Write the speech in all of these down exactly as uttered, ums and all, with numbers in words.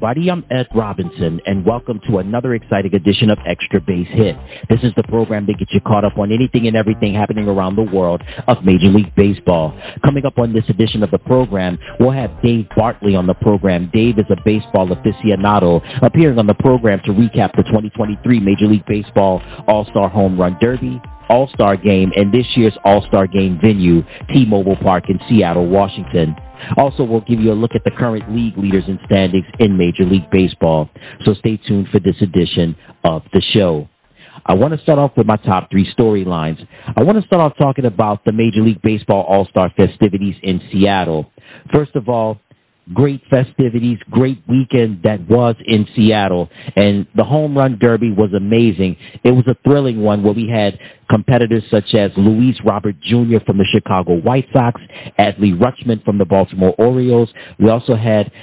everybody. I'm Ed Robinson, and welcome to another exciting edition of Extra Base Hit. This is the program that gets you caught up on anything and everything happening around the world of Major League Baseball. Coming up on this edition of the program, we'll have Dave Bartley on the program. Dave is a baseball aficionado, appearing on the program to recap the twenty twenty-three Major League Baseball All-Star Home Run Derby, All-Star Game, and this year's All-Star Game venue, T-Mobile Park in Seattle, Washington. Also, we'll give you a look at the current league leaders and standings in Major League Baseball. So stay tuned for this edition of the show. I want to start off with my top three storylines. I want to start off talking about the Major League Baseball All-Star festivities in Seattle. First of all, great festivities, great weekend that was in Seattle, and the Home Run Derby was amazing. It was a thrilling one where we had competitors such as Luis Robert Junior from the Chicago White Sox, Adley Rutschman from the Baltimore Orioles. We also had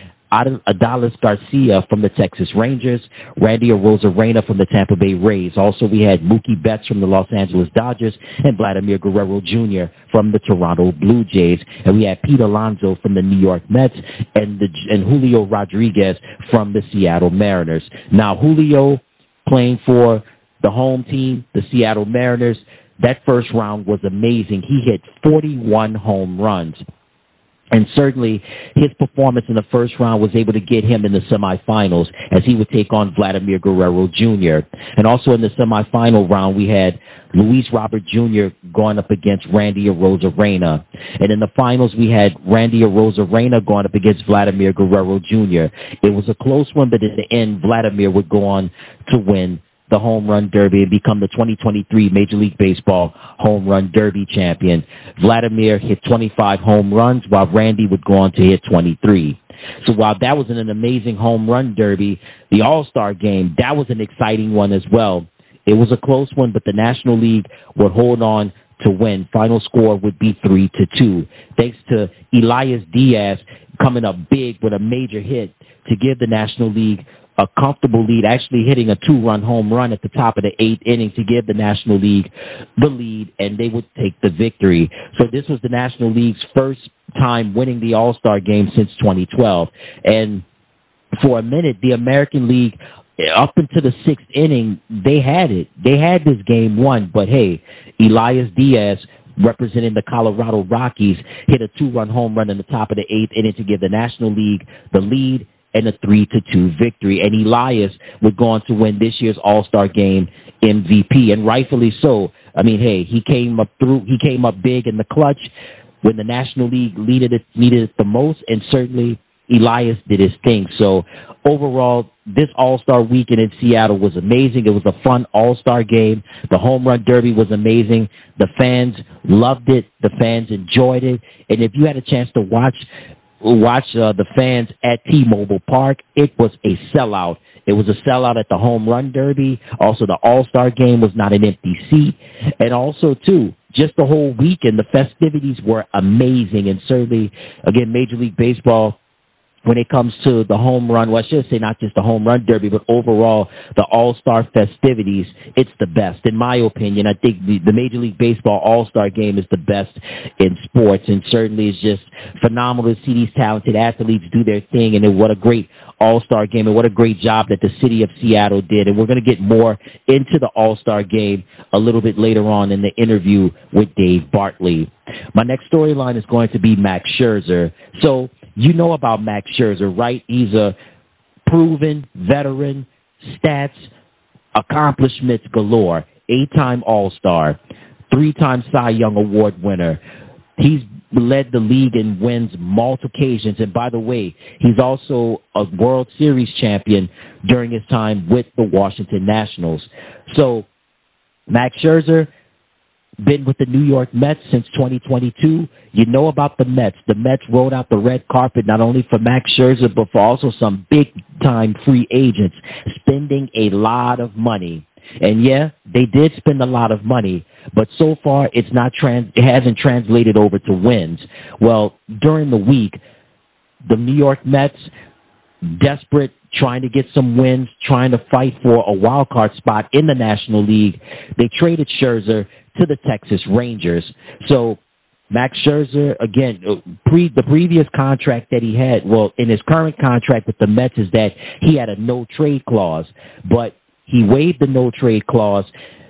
Adolis Garcia from the Texas Rangers, Randy Arozarena from the Tampa Bay Rays. Also, we had Mookie Betts from the Los Angeles Dodgers and Vladimir Guerrero Junior from the Toronto Blue Jays. And we had Pete Alonso from the New York Mets and, the, and Julio Rodriguez from the Seattle Mariners. Now, Julio playing for the home team, the Seattle Mariners, that first round was amazing. He hit forty-one home runs. And certainly his performance in the first round was able to get him in the semifinals as he would take on Vladimir Guerrero Junior And also in the semifinal round, we had Luis Robert Junior going up against Randy Arozarena. And in the finals, we had Randy Arozarena going up against Vladimir Guerrero Junior It was a close one, but in the end, Vladimir would go on to win the Home Run Derby and become the twenty twenty-three Major League Baseball Home Run Derby champion. Vladimir hit twenty-five home runs, while Randy would go on to hit twenty-three. So while that was an amazing Home Run Derby, the All-Star Game, that was an exciting one as well. It was a close one, but the National League would hold on to win. Final score would be three to two, thanks to Elias Diaz coming up big with a major hit to give the National League a comfortable lead, actually hitting a two-run home run at the top of the eighth inning to give the National League the lead, and they would take the victory. So this was the National League's first time winning the All-Star Game since twenty twelve. And for a minute, the American League, up into the sixth inning, they had it. They had this game won, but hey, Elias Diaz, representing the Colorado Rockies, hit a two-run home run in the top of the eighth inning to give the National League the lead and a three to two victory. And Elias would go on to win this year's All-Star Game M V P, and rightfully so. I mean, hey, he came up through, he came up big in the clutch when the National League needed it, needed it the most, and certainly Elias did his thing. So overall, this All-Star weekend in Seattle was amazing. It was a fun All-Star game. The Home Run Derby was amazing. The fans loved it. The fans enjoyed it. And if you had a chance to watch watch uh, the fans at T-Mobile Park, it was a sellout. It was a sellout at the Home Run Derby. Also, the All-Star Game was not an empty seat. And also, too, just the whole weekend, the festivities were amazing. And certainly, again, Major League Baseball, when it comes to the home run, well, I should say not just the Home Run Derby, but overall the All-Star festivities, it's the best. In my opinion, I think the, the Major League Baseball All-Star Game is the best in sports, and certainly it's just phenomenal to see these talented athletes do their thing, and what a great All-Star Game, and what a great job that the city of Seattle did. And we're going to get more into the All-Star Game a little bit later on in the interview with Dave Bartley. My next storyline is going to be Max Scherzer. So, you know about Max Scherzer, right? He's a proven veteran, stats, accomplishments galore, eight-time All-Star, three-time Cy Young Award winner. He's led the league in wins multiple occasions, and by the way, he's also a World Series champion during his time with the Washington Nationals. So, Max Scherzer, been with the New York Mets since twenty twenty-two. You know about the Mets. The Mets rolled out the red carpet not only for Max Scherzer, but for also some big-time free agents, spending a lot of money. And yeah, they did spend a lot of money, but so far it's not trans- it hasn't translated over to wins. Well, during the week, the New York Mets, desperate, trying to get some wins, trying to fight for a wild card spot in the National League, they traded Scherzer to the Texas Rangers. So Max Scherzer, again, pre the previous contract that he had, well, in his current contract with the Mets is that he had a no-trade clause, but he waived the no-trade clause,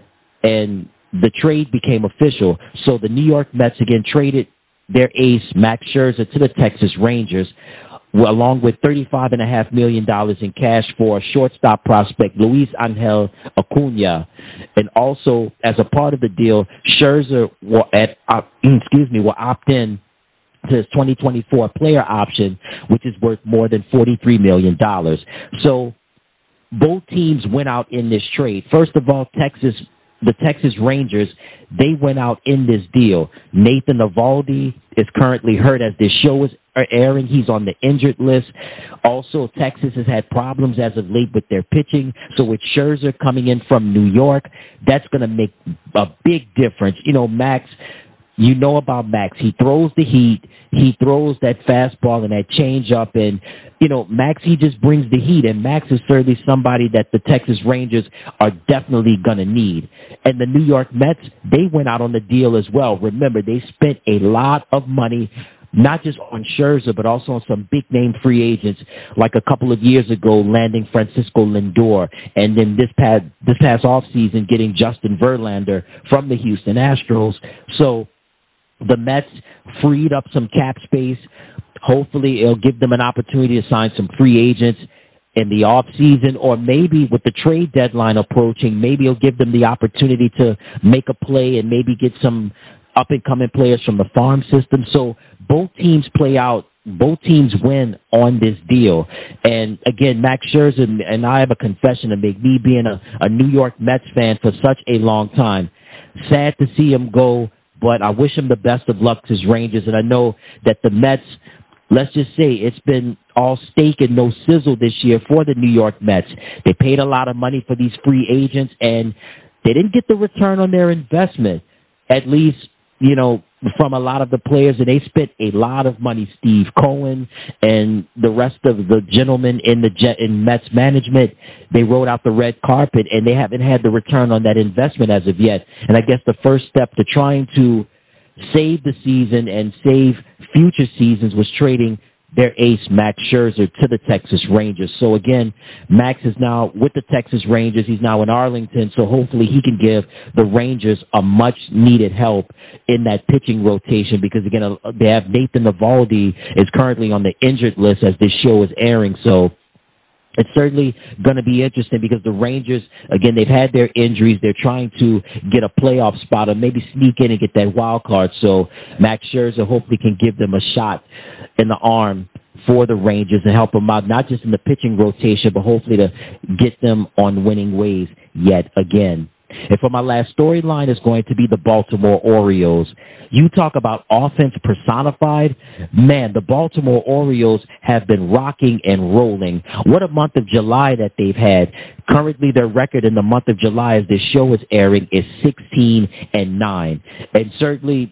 and the trade became official. So the New York Mets, again, traded their ace, Max Scherzer, to the Texas Rangers, along with thirty-five point five million dollars in cash for shortstop prospect Luis Angel Acuna. And also, as a part of the deal, Scherzer will, at, uh, excuse me, will opt in to his twenty twenty-four player option, which is worth more than forty-three million dollars. So both teams went out in this trade. First of all, Texas The Texas Rangers, they went out in this deal. Nathan Eovaldi is currently hurt as this show is airing. He's on the injured list. Also, Texas has had problems as of late with their pitching. So with Scherzer coming in from New York, that's going to make a big difference. You know, Max, you know about Max. He throws the heat. He throws that fastball and that changeup. And, you know, Max, he just brings the heat. And Max is certainly somebody that the Texas Rangers are definitely going to need. And the New York Mets, they went out on the deal as well. Remember, they spent a lot of money, not just on Scherzer, but also on some big-name free agents, like a couple of years ago landing Francisco Lindor, and then this past, this past offseason getting Justin Verlander from the Houston Astros. So the Mets freed up some cap space. Hopefully, it'll give them an opportunity to sign some free agents in the offseason, or maybe with the trade deadline approaching, maybe it'll give them the opportunity to make a play and maybe get some up-and-coming players from the farm system. So both teams play out. Both teams win on this deal. And, again, Max Scherzer, and I have a confession to make, me being a, a New York Mets fan for such a long time. Sad to see him go, but I wish him the best of luck to his Rangers. And I know that the Mets, let's just say it's been all steak and no sizzle this year for the New York Mets. They paid a lot of money for these free agents, and they didn't get the return on their investment, at least, you know, from a lot of the players. And they spent a lot of money. Steve Cohen and the rest of the gentlemen in the Jet in Mets management, they rode out the red carpet, and they haven't had the return on that investment as of yet. And I guess the first step to trying to save the season and save future seasons was trading their ace, Max Scherzer, to the Texas Rangers. So, again, Max is now with the Texas Rangers. He's now in Arlington, so hopefully he can give the Rangers a much-needed help in that pitching rotation because, again, they have Nathan Eovaldi is currently on the injured list as this show is airing. So it's certainly going to be interesting because the Rangers, again, they've had their injuries. They're trying to get a playoff spot or maybe sneak in and get that wild card. So Max Scherzer hopefully can give them a shot in the arm for the Rangers and help them out, not just in the pitching rotation, but hopefully to get them on winning ways yet again. And for my last storyline is going to be the Baltimore Orioles. You talk about offense personified. Man, the Baltimore Orioles have been rocking and rolling. What a month of July that they've had. Currently, their record in the month of July as this show is airing is sixteen and nine. And certainly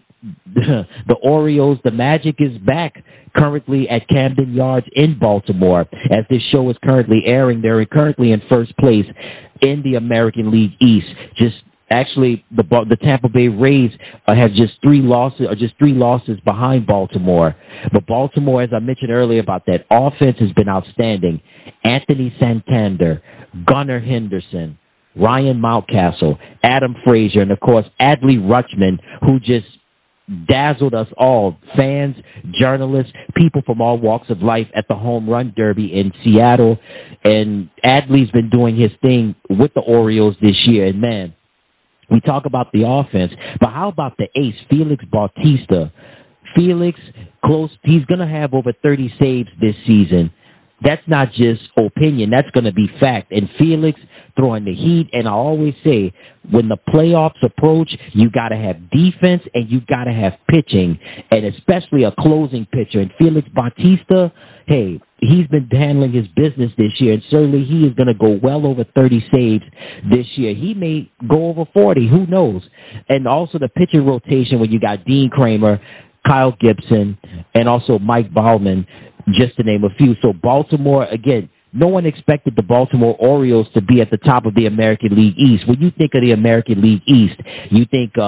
the Orioles, the magic is back currently at Camden Yards in Baltimore. As this show is currently airing, they're currently in first place in the American League East. Just actually, the the Tampa Bay Rays uh, have just three losses, or just three losses behind Baltimore. But Baltimore, as I mentioned earlier about that offense, has been outstanding. Anthony Santander, Gunnar Henderson, Ryan Mountcastle, Adam Frazier, and of course Adley Rutschman, who just dazzled us all, fans, journalists, people from all walks of life at the Home Run Derby in Seattle. And Adley's been doing his thing with the Orioles this year. And, man, we talk about the offense, but how about the ace, Felix Bautista? Felix, close, he's going to have over thirty saves this season. That's not just opinion. That's going to be fact. And Felix throwing the heat. And I always say, when the playoffs approach, you got to have defense and you got to have pitching, and especially a closing pitcher. And Felix Bautista, hey, he's been handling his business this year, and certainly he is going to go well over thirty saves this year. He may go over forty. Who knows? And also the pitcher rotation when you got Dean Kramer, Kyle Gibson, and also Mike Baumann, just to name a few. So Baltimore, again, no one expected the Baltimore Orioles to be at the top of the American League East. When you think of the American League East, you think of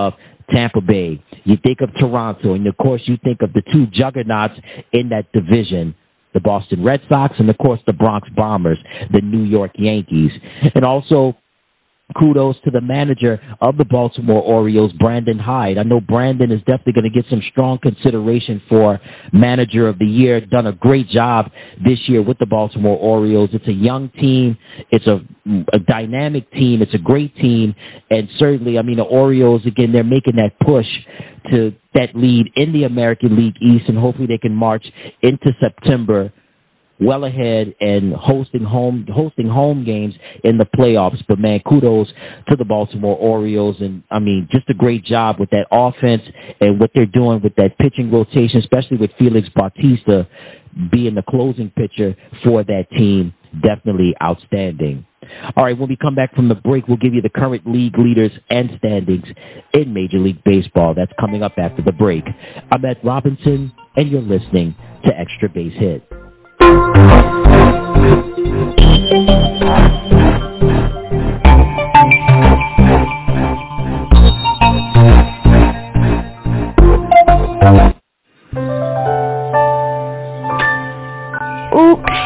Tampa Bay, you think of Toronto, and of course you think of the two juggernauts in that division, the Boston Red Sox and, of course, the Bronx Bombers, the New York Yankees. And also, kudos to the manager of the Baltimore Orioles, Brandon Hyde. I know Brandon is definitely going to get some strong consideration for Manager of the Year. Done a great job this year with the Baltimore Orioles. It's a young team. It's a, a dynamic team. It's a great team. And certainly, I mean, the Orioles, again, they're making that push to that lead in the American League East, and hopefully they can march into September well ahead and hosting home hosting home games in the playoffs. But, man, kudos to the Baltimore Orioles. And, I mean, just a great job with that offense and what they're doing with that pitching rotation, especially with Felix Bautista being the closing pitcher for that team. Definitely outstanding. All right, when we come back from the break, we'll give you the current league leaders and standings in Major League Baseball. That's coming up after the break. I'm Ed Robinson, and you're listening to Extra Base Hit. Oops.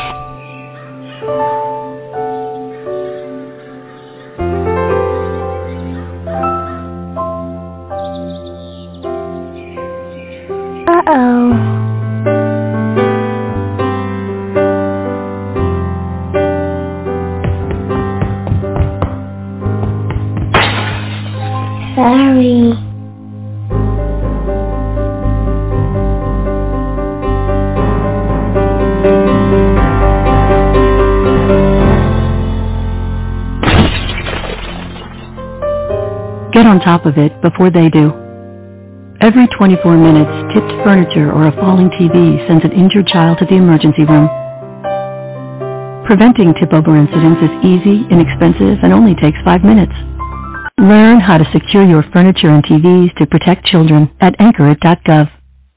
Uh-oh. Sorry. Get on top of it before they do. Every twenty-four minutes, tipped furniture or a falling T V sends an injured child to the emergency room. Preventing tip-over incidents is easy, inexpensive, and only takes five minutes. Learn how to secure your furniture and T Vs to protect children at anchor it dot gov.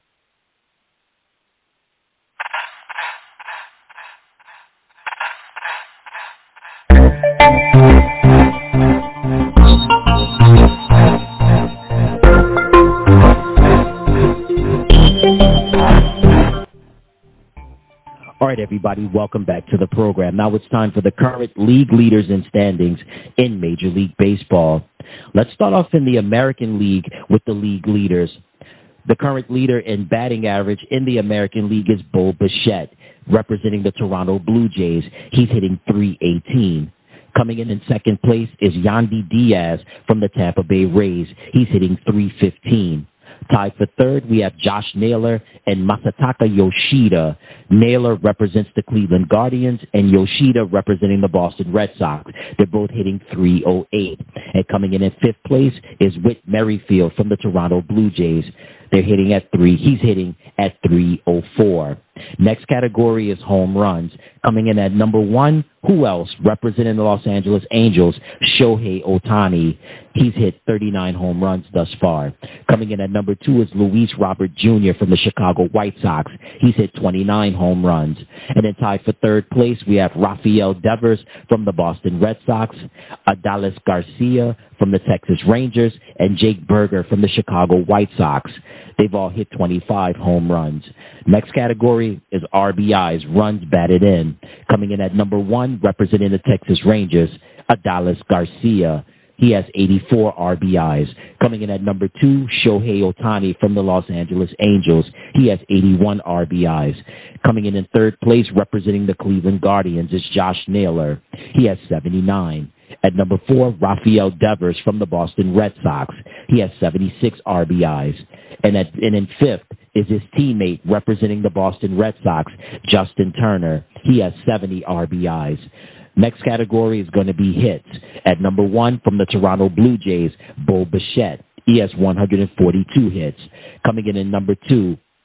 All right, everybody, welcome back to the program. Now it's time for the current league leaders and standings in Major League Baseball. Let's start off in the American League with the league leaders. The current leader in batting average in the American League is Bo Bichette, representing the Toronto Blue Jays. He's hitting three eighteen. Coming in in second place is Yandy Diaz from the Tampa Bay Rays. He's hitting three fifteen. Tied for third, we have Josh Naylor and Masataka Yoshida. Naylor represents the Cleveland Guardians and Yoshida representing the Boston Red Sox. They're both hitting three oh eight. And coming in in fifth place is Whit Merrifield from the Toronto Blue Jays. They're hitting at three. He's hitting at three oh four. Next category is home runs. Coming in at number one, who else? Representing the Los Angeles Angels, Shohei Ohtani. He's hit thirty-nine home runs thus far. Coming in at number two is Luis Robert Junior from the Chicago White Sox. He's hit twenty-nine home runs. And then tied for third place, we have Rafael Devers from the Boston Red Sox, Adolis Garcia from the Texas Rangers, and Jake Berger from the Chicago White Sox. They've all hit twenty-five home runs. Next category is R B Is, runs batted in. Coming in at number one, representing the Texas Rangers, Adolis Garcia. He has eighty-four R B Is. Coming in at number two, Shohei Ohtani from the Los Angeles Angels. He has eighty-one R B Is. Coming in in third place, representing the Cleveland Guardians, is Josh Naylor. He has seventy-nine. At number four, Rafael Devers from the Boston Red Sox. He has seventy-six R B Is. And, at, and in fifth is his teammate representing the Boston Red Sox, Justin Turner. He has seventy R B Is. Next category is going to be hits. At number one, from the Toronto Blue Jays, Bo Bichette. He has one hundred forty-two hits. Coming in at number two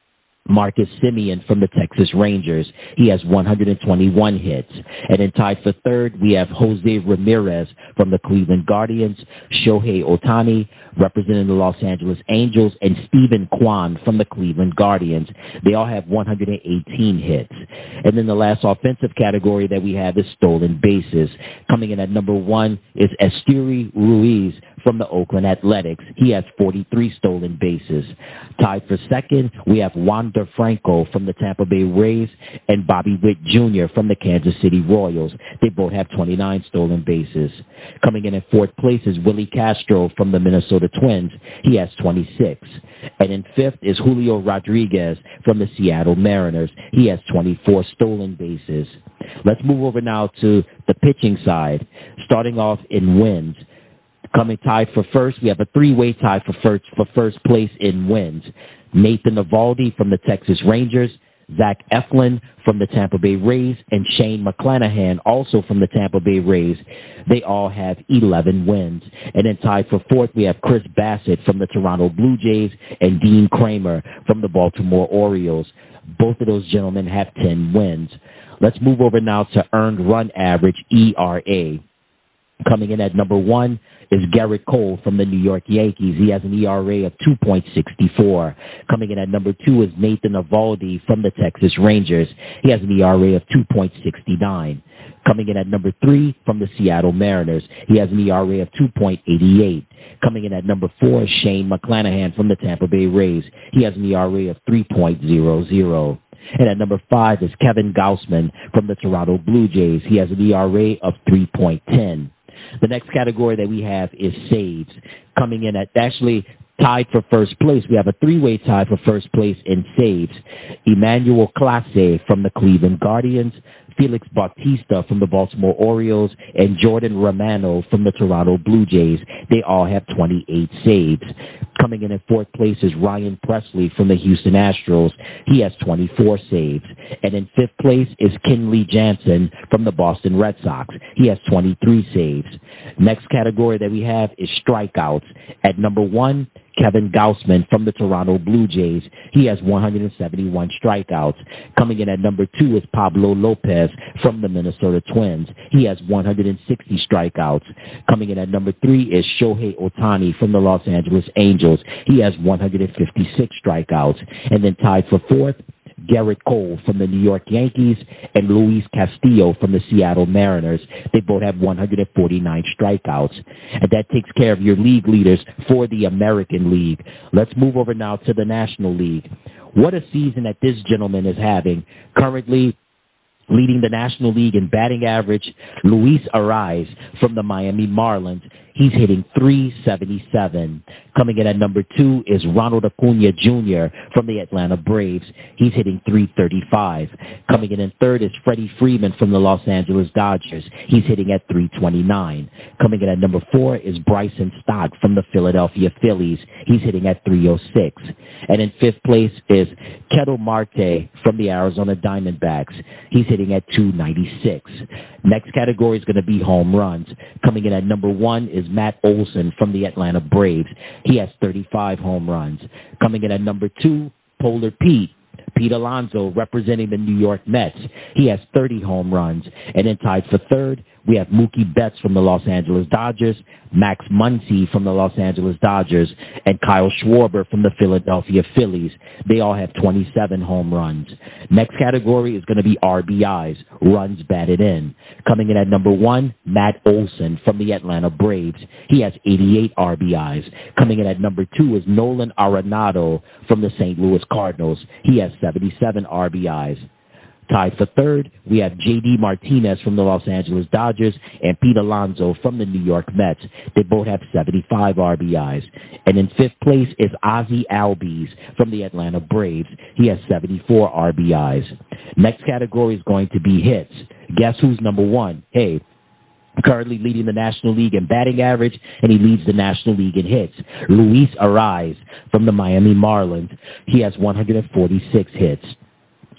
Marcus Semien from the Texas Rangers. He has one hundred twenty-one hits. And then tied for third, we have Jose Ramirez from the Cleveland Guardians, Shohei Ohtani representing the Los Angeles Angels, and Stephen Kwan from the Cleveland Guardians. They all have one hundred eighteen hits. And then the last offensive category that we have is stolen bases. Coming in at number one is Esteury Ruiz from the Oakland Athletics. He has forty-three stolen bases. Tied for second, we have Wander Franco from the Tampa Bay Rays and Bobby Witt Junior from the Kansas City Royals. They both have twenty-nine stolen bases. Coming in at fourth place is Willie Castro from the Minnesota Twins. He has twenty-six. And in fifth is Julio Rodriguez from the Seattle Mariners. He has twenty-four stolen bases. Let's move over now to the pitching side, starting off in wins. Coming tied for first, we have a three-way tie for first, for first place in wins. Nathan Eovaldi from the Texas Rangers, Zach Eflin from the Tampa Bay Rays, and Shane McClanahan, also from the Tampa Bay Rays. They all have eleven wins. And then tied for fourth, we have Chris Bassett from the Toronto Blue Jays and Dean Kramer from the Baltimore Orioles. Both of those gentlemen have ten wins. Let's move over now to earned run average, E R A. Coming in at number one is Garrett Cole from the New York Yankees. He has an E R A of two point six four. Coming in at number two is Nathan Eovaldi from the Texas Rangers. He has an E R A of two point six nine. Coming in at number three from the Seattle Mariners. He has an E R A of two point eight eight. Coming in at number four is Shane McClanahan from the Tampa Bay Rays. He has an E R A of three point zero zero. And at number five is Kevin Gausman from the Toronto Blue Jays. He has an E R A of three point one zero. The next category that we have is saves. Coming in at actually tied for first place, we have a three-way tie for first place in saves. Emmanuel Clase from the Cleveland Guardians, Felix Bautista from the Baltimore Orioles, and Jordan Romano from the Toronto Blue Jays. They all have twenty-eight saves. Coming in at fourth place is Ryan Presley from the Houston Astros. He has twenty-four saves. And in fifth place is Kenley Jansen from the Boston Red Sox. He has twenty-three saves. Next category that we have is strikeouts. At number one, Kevin Gausman from the Toronto Blue Jays. He has one hundred seventy-one strikeouts. Coming in at number two is Pablo Lopez from the Minnesota Twins. He has one hundred sixty strikeouts. Coming in at number three is Shohei Ohtani from the Los Angeles Angels. He has one hundred fifty-six strikeouts. And then tied for fourth, Garrett Cole from the New York Yankees and Luis Castillo from the Seattle Mariners. They both have one hundred forty-nine strikeouts. And that takes care of your league leaders for the American League. Let's move over now to the National League. What a season that this gentleman is having. Currently leading the National League in batting average, Luis Arraez from the Miami Marlins. He's hitting three seventy-seven. Coming in at number two is Ronald Acuna Junior from the Atlanta Braves. He's hitting three thirty-five. Coming in in third is Freddie Freeman from the Los Angeles Dodgers. He's hitting at three twenty-nine. Coming in at number four is Bryson Stott from the Philadelphia Phillies. He's hitting at three oh six. And in fifth place is Ketel Marte from the Arizona Diamondbacks. He's hitting at two ninety-six. Next category is going to be home runs. Coming in at number one is Matt Olson from the Atlanta Braves. He has thirty-five home runs. Coming in at number two, Polar Pete. Pete Alonso representing the New York Mets. He has thirty home runs. And then tied for third, we have Mookie Betts from the Los Angeles Dodgers, Max Muncy from the Los Angeles Dodgers, and Kyle Schwarber from the Philadelphia Phillies. They all have twenty-seven home runs. Next category is going to be R B Is, runs batted in. Coming in at number one, Matt Olson from the Atlanta Braves. He has eighty-eight R B Is. Coming in at number two is Nolan Arenado from the Saint Louis Cardinals. He has seventy-seven R B Is. Tied for third, we have J D Martinez from the Los Angeles Dodgers and Pete Alonso from the New York Mets. They both have seventy-five R B Is. And in fifth place is Ozzie Albies from the Atlanta Braves. He has seventy-four R B Is. Next category is going to be hits. Guess who's number one? Hey, currently leading the National League in batting average, and he leads the National League in hits. Luis Arraez from the Miami Marlins. He has one hundred forty-six hits.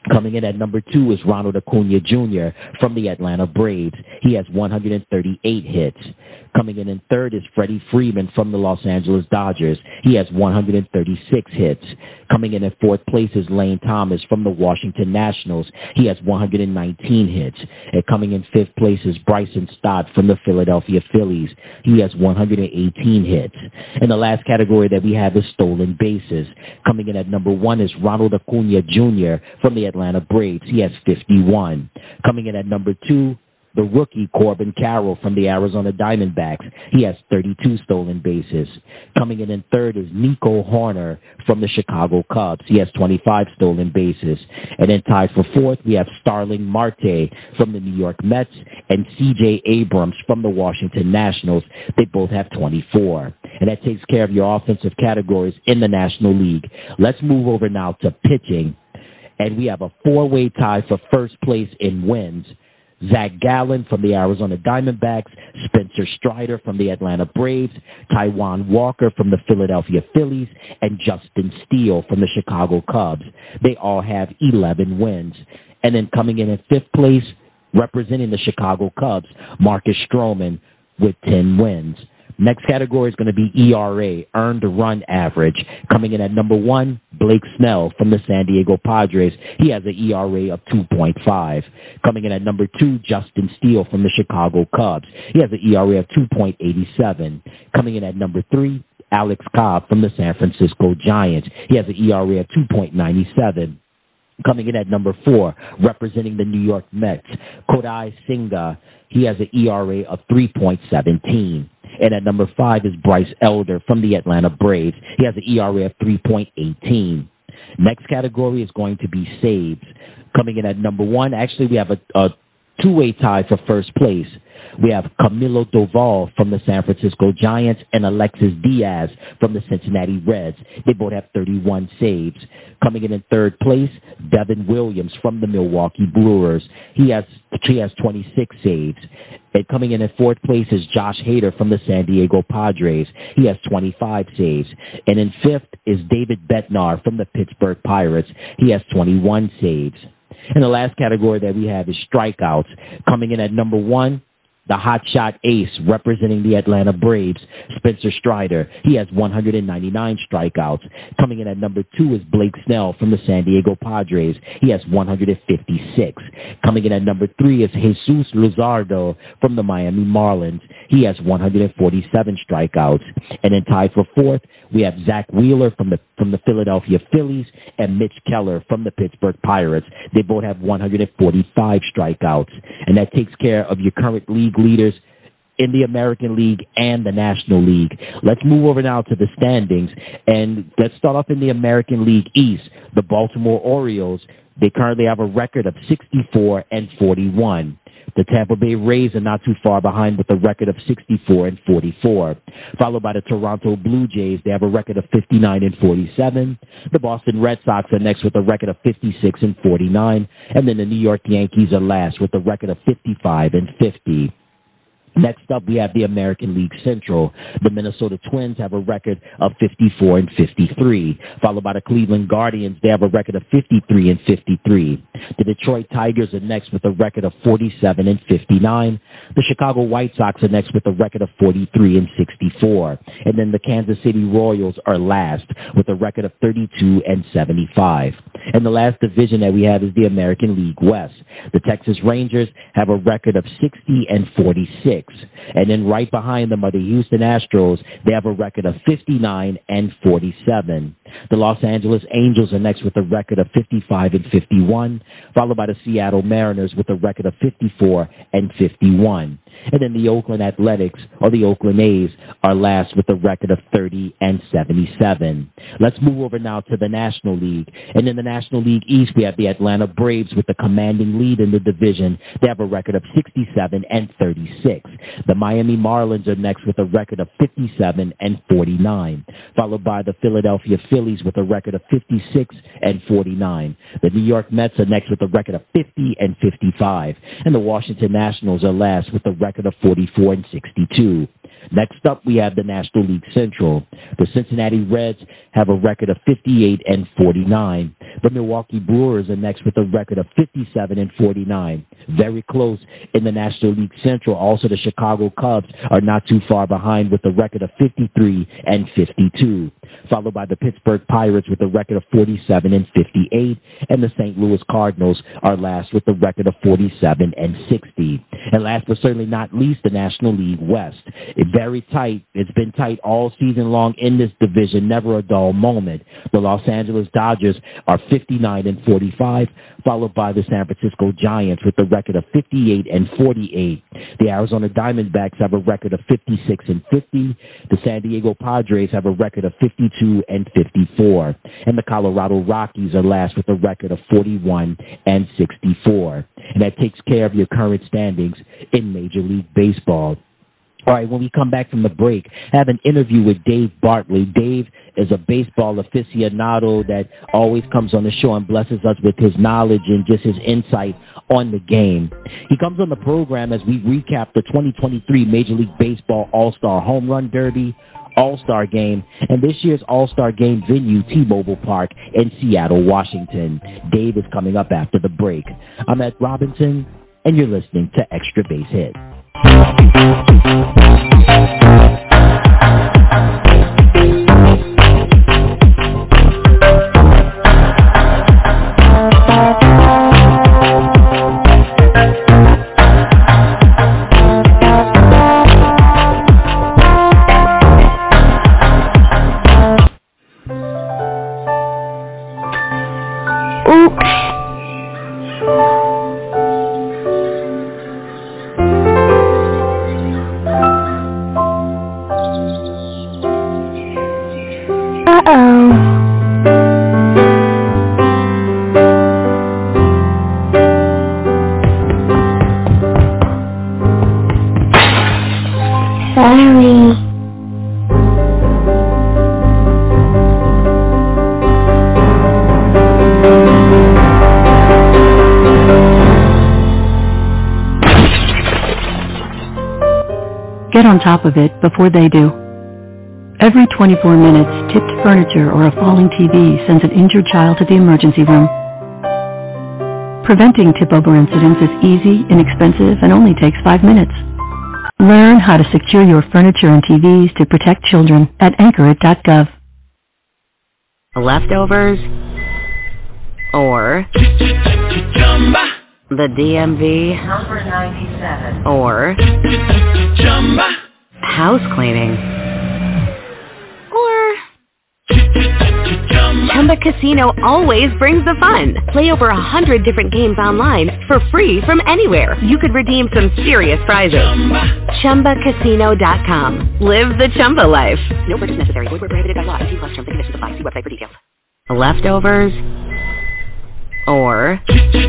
Coming in at number two is Ronald Acuna Junior from the Atlanta Braves. He has one hundred thirty-eight hits. Coming in in third is Freddie Freeman from the Los Angeles Dodgers. He has one hundred thirty-six hits. Coming in in fourth place is Lane Thomas from the Washington Nationals. He has one hundred nineteen hits. And coming in fifth place is Bryson Stott from the Philadelphia Phillies. He has one hundred eighteen hits. And the last category that we have is stolen bases. Coming in at number one is Ronald Acuna Junior from the Atlanta Braves. He has fifty-one. Coming in at number two, the rookie Corbin Carroll from the Arizona Diamondbacks. He has thirty-two stolen bases. Coming in in third is Nico Horner from the Chicago Cubs. He has twenty-five stolen bases. And then tied for fourth, we have Starling Marte from the New York Mets and C J Abrams from the Washington Nationals. They both have twenty-four. And that takes care of your offensive categories in the National League. Let's move over now to pitching. And we have a four-way tie for first place in wins. Zach Gallen from the Arizona Diamondbacks, Spencer Strider from the Atlanta Braves, Taijuan Walker from the Philadelphia Phillies, and Justin Steele from the Chicago Cubs. They all have eleven wins. And then coming in at fifth place, representing the Chicago Cubs, Marcus Stroman with ten wins. Next category is going to be E R A, earned run average. Coming in at number one, Blake Snell from the San Diego Padres. He has an E R A of two point five. Coming in at number two, Justin Steele from the Chicago Cubs. He has an E R A of two point eight seven. Coming in at number three, Alex Cobb from the San Francisco Giants. He has an E R A of two point nine seven. Coming in at number four, representing the New York Mets, Kodai Senga. He has an E R A of three point one seven. And at number five is Bryce Elder from the Atlanta Braves. He has an E R A of three point one eight. Next category is going to be saves. Coming in at number one, actually we have a, a two-way tie for first place. We have Camilo Doval from the San Francisco Giants and Alexis Diaz from the Cincinnati Reds. They both have thirty-one saves. Coming in in third place, Devin Williams from the Milwaukee Brewers. He has he has twenty-six saves. And coming in in fourth place is Josh Hader from the San Diego Padres. He has twenty-five saves. And in fifth is David Bednar from the Pittsburgh Pirates. He has twenty-one saves. And the last category that we have is strikeouts. Coming in at number one, the hotshot ace representing the Atlanta Braves, Spencer Strider. He has one hundred ninety-nine strikeouts. Coming in at number two is Blake Snell from the San Diego Padres. He has one hundred fifty-six. Coming in at number three is Jesus Luzardo from the Miami Marlins. He has one hundred forty-seven strikeouts. And then tied for fourth, we have Zach Wheeler from the from the Philadelphia Phillies and Mitch Keller from the Pittsburgh Pirates. They both have one hundred forty-five strikeouts. And that takes care of your current league leaders in the American League and the National League. Let's move over now to the standings, and let's start off in the American League East. The Baltimore Orioles, they currently have a record of sixty-four and forty-one. The Tampa Bay Rays are not too far behind with a record of sixty-four and forty-four. Followed by the Toronto Blue Jays, they have a record of fifty-nine and forty-seven. The Boston Red Sox are next with a record of fifty-six and forty-nine. And then the New York Yankees are last with a record of fifty-five and fifty. Next up, we have the American League Central. The Minnesota Twins have a record of fifty-four and fifty-three, followed by the Cleveland Guardians. They have a record of fifty-three and fifty-three. The Detroit Tigers are next with a record of forty-seven and fifty-nine. The Chicago White Sox are next with a record of forty-three and sixty-four. And then the Kansas City Royals are last with a record of thirty-two and seventy-five. And the last division that we have is the American League West. The Texas Rangers have a record of sixty and forty-six. And then right behind them are the Houston Astros. They have a record of fifty-nine and forty-seven. The Los Angeles Angels are next with a record of fifty-five and fifty-one, followed by the Seattle Mariners with a record of fifty-four and fifty-one. And then the Oakland Athletics, or the Oakland A's, are last with a record of thirty and seventy-seven. Let's move over now to the National League. And in the National League East, we have the Atlanta Braves with the commanding lead in the division. They have a record of sixty-seven and thirty-six. The Miami Marlins are next with a record of fifty-seven and forty-nine, followed by the Philadelphia Phillies with a record of fifty-six and forty-nine. The New York Mets are next with a record of fifty and fifty-five. And the Washington Nationals are last with a record of forty-four and sixty-two. Next up, we have the National League Central. The Cincinnati Reds have a record of fifty-eight and forty-nine. The Milwaukee Brewers are next with a record of fifty-seven and forty-nine. Very close in the National League Central. Also, the Chicago Cubs are not too far behind with a record of fifty-three and fifty-two. Followed by the Pittsburgh Pirates with a record of forty-seven and fifty-eight. And the Saint Louis Cardinals are last with a record of forty-seven and sixty. And last but certainly not least, the National League West. It's very tight. It's been tight all season long in this division. Never a dull moment. The Los Angeles Dodgers are fifty-nine and forty-five, followed by the San Francisco Giants with a record of fifty-eight and forty-eight. The Arizona Diamondbacks have a record of fifty-six and fifty. The San Diego Padres have a record of fifty-two and fifty-four. And the Colorado Rockies are last with a record of forty-one and sixty-four. And that takes care of your current standings in Major League Baseball. All right, when we come back from the break, I have an interview with Dave Bartley. Dave is a baseball aficionado that always comes on the show and blesses us with his knowledge and just his insight on the game. He comes on the program as we recap the twenty twenty-three Major League Baseball All-Star Home Run Derby, All-Star Game, and this year's All-Star Game venue, T-Mobile Park in Seattle, Washington. Dave is coming up after the break. I'm Ed Robinson, and you're listening to Extra Base Hit. Get on top of it before they do. Every twenty-four minutes, tipped furniture or a falling T V sends an injured child to the emergency room. Preventing tip-over incidents is easy, inexpensive, and only takes five minutes. Learn how to secure your furniture and T Vs to protect children at anchor it dot gov. Leftovers or the D M V number ninety-seven or house cleaning or Chumba Casino always brings the fun. Play over a hundred different games online for free from anywhere. You could redeem some serious prizes. Chumba Casino dot com. Live the Chumba life. No purchase necessary. Void where prohibited by law. eighteen plus terms and conditions apply. See website for details. Leftovers or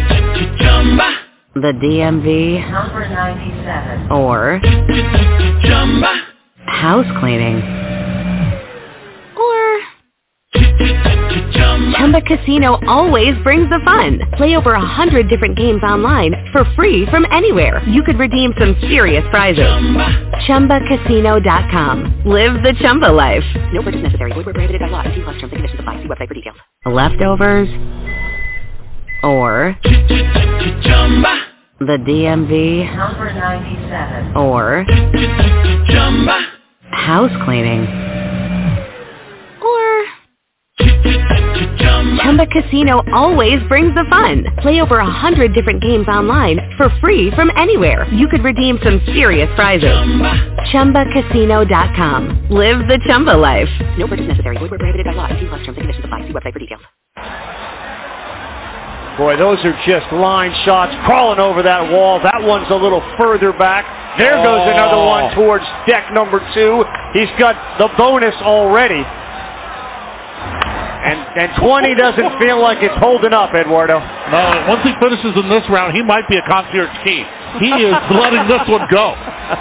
the D M V number ninety-seven or house cleaning or Chumba Casino always brings the fun. Play over a hundred different games online for free from anywhere. You could redeem some serious prizes. Chumba Casino dot com. Live the Chumba life. No purchase necessary. Void where prohibited by law. eighteen plus terms and conditions apply. See website for details. Leftovers or the D M V number ninety-seven or house cleaning or Chumba Casino always brings the fun. Play over a hundred different games online for free from anywhere. You could redeem some serious prizes. Chumba Casino dot com. Live the Chumba life. No purchase necessary. Void where prohibited by law. eighteen plus terms and conditions apply. See website for details. Boy, those are just line shots crawling over that wall. That one's a little further back. There goes oh. another one towards deck number two. He's got the bonus already. And and twenty doesn't feel like it's holding up, Eduardo. No, once he finishes in this round, he might be a concierge key. He is letting this one go.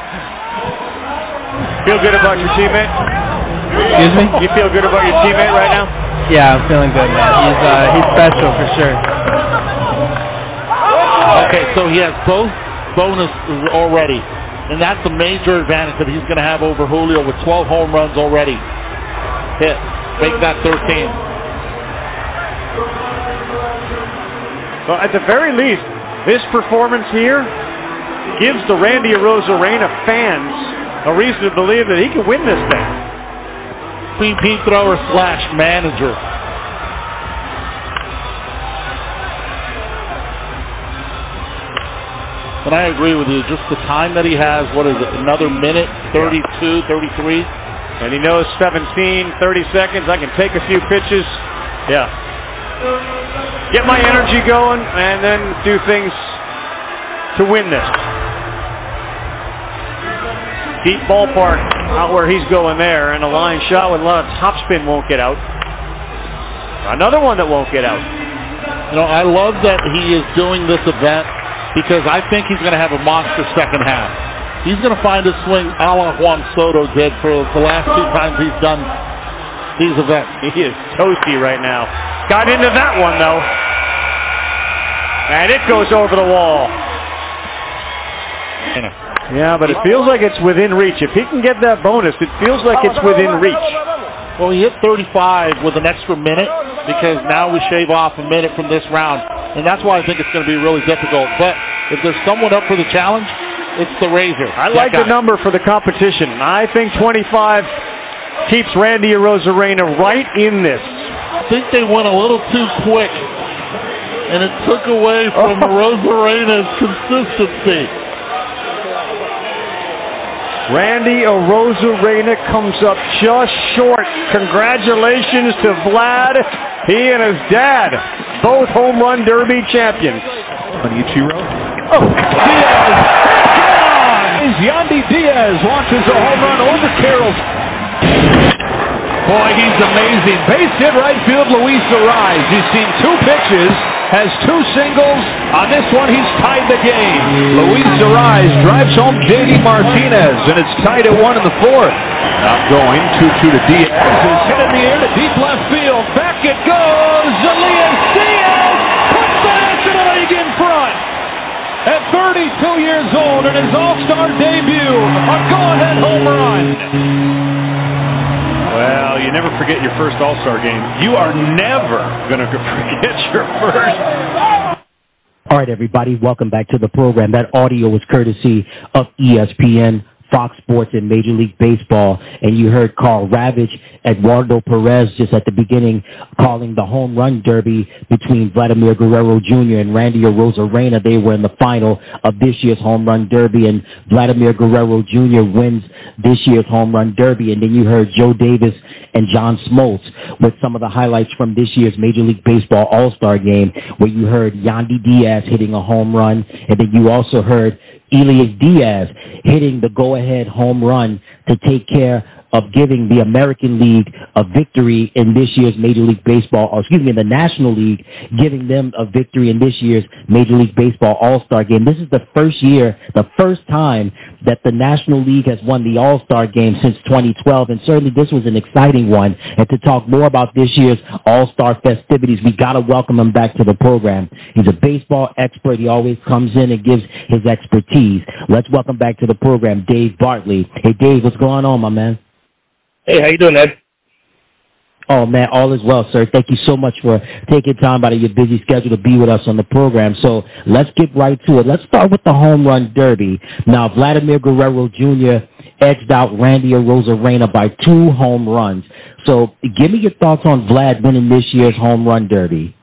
Feel good about your teammate? Excuse me? You feel good about your teammate right now? Yeah, I'm feeling good, man. He's uh, he's special for sure. Okay, so he has both bonuses already, and that's a major advantage that he's going to have over Julio with twelve home runs already. Hit. Make that thirteen. Well, at the very least, this performance here gives the Randy Arozarena fans a reason to believe that he can win this thing. P P thrower slash manager. And I agree with you. Just the time that he has, what is it, another minute, thirty-two, thirty-three? And he knows seventeen, thirty seconds. I can take a few pitches. Yeah. Get my energy going and then do things to win this. Deep ballpark out where he's going there. And a line shot with a lot of topspin won't get out. Another one that won't get out. You know, I love that he is doing this event because I think he's going to have a monster second half. He's going to find a swing a la Juan Soto did for the last two times he's done these events. He is toasty right now. Got into that one, though. And it goes over the wall. Yeah, but it feels like it's within reach. If he can get that bonus, it feels like it's within reach. Well, he hit thirty-five with an extra minute because now we shave off a minute from this round. And that's why I think it's going to be really difficult. But if there's someone up for the challenge, it's the Razor. I like the number for the competition. I think twenty-five keeps Randy Arozarena right in this. I think they went a little too quick, and it took away from Arozarena's consistency. Randy Arozarena comes up just short. Congratulations to Vlad. He and his dad, both home run derby champions. Ichiro. Oh, Diaz. Is Yandy Diaz launches a home run over Carroll. Boy, he's amazing. Base hit right field, Luis Arise. He's seen two pitches, has two singles. On this one, he's tied the game. Luis Arise drives home J D Martinez, and it's tied at one in the fourth. Now going two two to Diaz. Is hit in the air to deep left field. Back it goes. Elias Diaz puts the National League in front. At thirty-two years old in his All-Star debut, a go-ahead home run. Well, you never forget your first All-Star game. You are never going to forget your first. All right, everybody, welcome back to the program. That audio was courtesy of E S P N, Fox Sports, and Major League Baseball. And you heard Carl Ravitch, Eduardo Perez just at the beginning calling the home run derby between Vladimir Guerrero Junior and Randy Arozarena. They were in the final of this year's home run derby, and Vladimir Guerrero Junior wins this year's home run derby. And then you heard Joe Davis and John Smoltz with some of the highlights from this year's Major League Baseball All-Star game, where you heard Yandy Diaz hitting a home run, and then you also heard Elias Diaz hitting the go-ahead home run to take care of giving the American League a victory in this year's Major League Baseball, or excuse me, in the National League, giving them a victory in this year's Major League Baseball All-Star game. This is the first year, the first time that the National League has won the All-Star game since twenty twelve, and certainly this was an exciting one. And to talk more about this year's All-Star festivities, we got to welcome him back to the program. He's a baseball expert. He always comes in and gives his expertise. Let's welcome back to the program Dave Bartley. Hey, Dave, what's going on, my man? Hey, how you doing, Ed? Oh, man, all is well, sir. Thank you so much for taking time out of your busy schedule to be with us on the program. So let's get right to it. Let's start with the home run derby. Now, Vladimir Guerrero Junior edged out Randy Arozarena by two home runs. So give me your thoughts on Vlad winning this year's home run derby.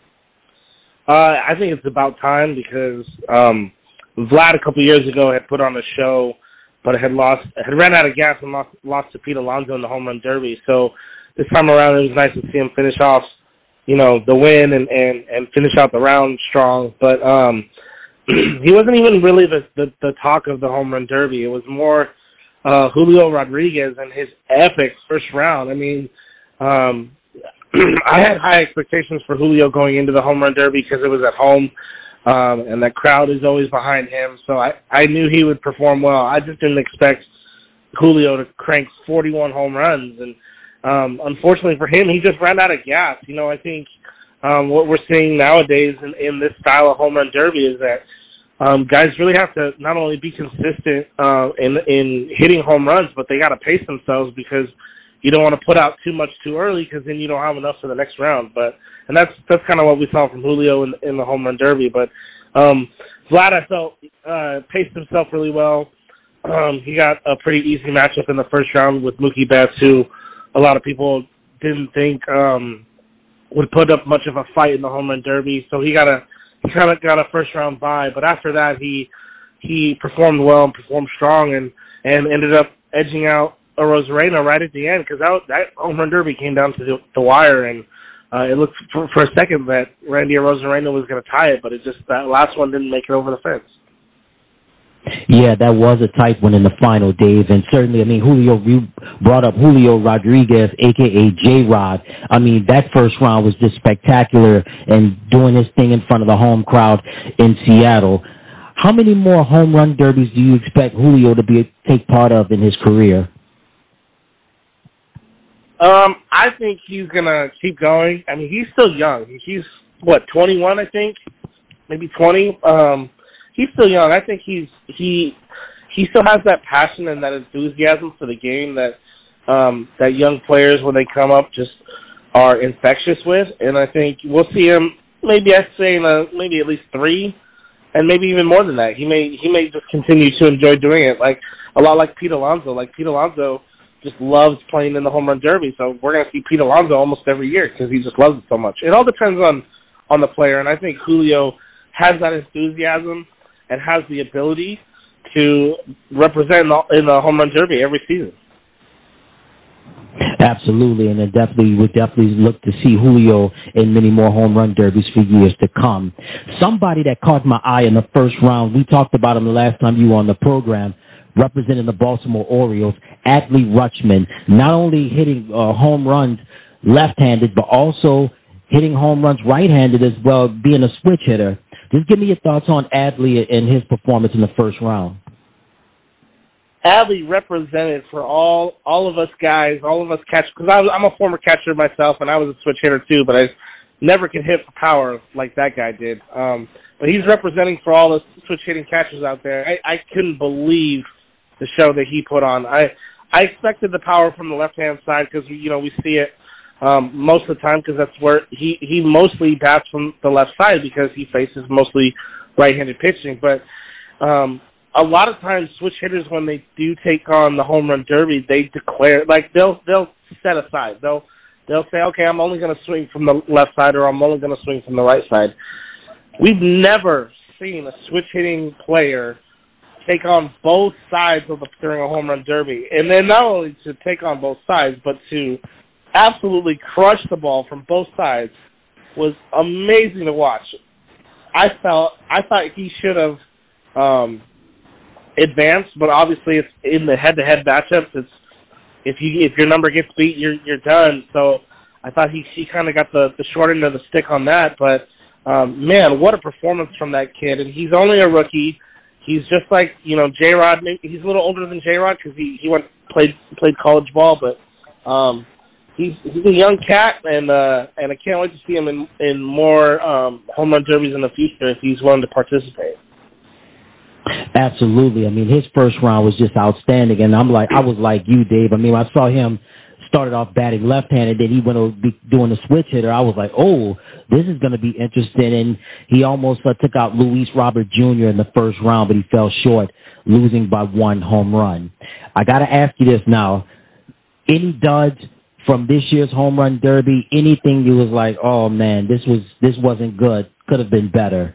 Uh, I think it's about time because um, Vlad a couple years ago had put on a show, but had lost, had ran out of gas and lost, lost to Pete Alonso in the home run derby. So this time around, it was nice to see him finish off, you know, the win and, and, and finish out the round strong. But um, he wasn't even really the, the, the talk of the home run derby. It was more uh, Julio Rodriguez and his epic first round. I mean, um, I had high expectations for Julio going into the home run derby because it was at home. Um, and that crowd is always behind him, so I, I knew he would perform well. I just didn't expect Julio to crank forty-one home runs, and um, unfortunately for him, he just ran out of gas. You know, I think um, what we're seeing nowadays in, in this style of home run derby is that um, guys really have to not only be consistent uh, in in hitting home runs, but they got to pace themselves because you don't want to put out too much too early because then you don't have enough for the next round. But and that's that's kind of what we saw from Julio in, in the home run derby. But um, Vlad, I felt, uh, paced himself really well. Um, he got a pretty easy matchup in the first round with Mookie Betts, who a lot of people didn't think um, would put up much of a fight in the home run derby. So he got a he kind of got a first round bye. But after that, he he performed well and performed strong, and, and ended up edging out Arozarena right at the end, because that, that home run derby came down to the, the wire, and uh, it looked for, for a second that Randy Arozarena was going to tie it, but it just that last one didn't make it over the fence. Yeah, that was a tight one in the final, Dave, and certainly, I mean, Julio, you brought up Julio Rodriguez, a k a. J-Rod. I mean, that first round was just spectacular, and doing his thing in front of the home crowd in Seattle. How many more home run derbies do you expect Julio to be take part of in his career? Um, I think he's gonna keep going. I mean, he's still young. He's what, twenty-one, I think, maybe twenty. Um, he's still young. I think he's he he still has that passion and that enthusiasm for the game that um, that young players, when they come up, just are infectious with. And I think we'll see him. Maybe I'd say in a, maybe at least three. And maybe even more than that. He may he may just continue to enjoy doing it, like a lot like Pete Alonso. Like Pete Alonso just loves playing in the home run derby, so we're going to see Pete Alonso almost every year because he just loves it so much. It all depends on, on the player, and I think Julio has that enthusiasm and has the ability to represent in the, in the home run derby every season. Absolutely, and it definitely would definitely look to see Julio in many more home run derbies for years to come. Somebody that caught my eye in the first round, we talked about him the last time you were on the program, representing the Baltimore Orioles, Adley Rutschman, not only hitting uh, home runs left-handed, but also hitting home runs right-handed as well, being a switch hitter. Just give me your thoughts on Adley and his performance in the first round. Adley represented for all all of us guys, all of us catchers, because I'm a former catcher myself, and I was a switch hitter too, but I never could hit for power like that guy did. Um, but he's representing for all the switch hitting catchers out there. I, I couldn't believe the show that he put on. I I expected the power from the left-hand side because, you know, we see it um, most of the time because that's where he, he mostly bats from the left side because he faces mostly right-handed pitching. But um, a lot of times switch hitters, when they do take on the home run derby, they declare, like they'll they'll set aside. They'll they'll say, okay, I'm only going to swing from the left side or I'm only going to swing from the right side. We've never seen a switch hitting player take on both sides of the during a home run derby, and then not only to take on both sides, but to absolutely crush the ball from both sides was amazing to watch. I felt I thought he should have um, advanced, but obviously it's in the head-to-head matchups. It's if you if your number gets beat, you're you're done. So I thought he he kind of got the the short end of the stick on that. But um, man, what a performance from that kid! And he's only a rookie. He's just like, you know, J-Rod. He's a little older than J-Rod because he, he went played played college ball, but um, he's he's a young cat, and uh, and I can't wait to see him in in more um, home run derbies in the future if he's willing to participate. Absolutely. I mean, his first round was just outstanding, and I'm like, I was like you, Dave. I mean, I saw him started off batting left-handed, then he went to be doing the switch hitter. I was like, oh, this is going to be interesting. And he almost uh, took out Luis Robert Junior in the first round, but he fell short, losing by one home run. I got to ask you this now. Any duds from this year's home run derby? Anything you was like, oh, man, this was this wasn't good, could have been better?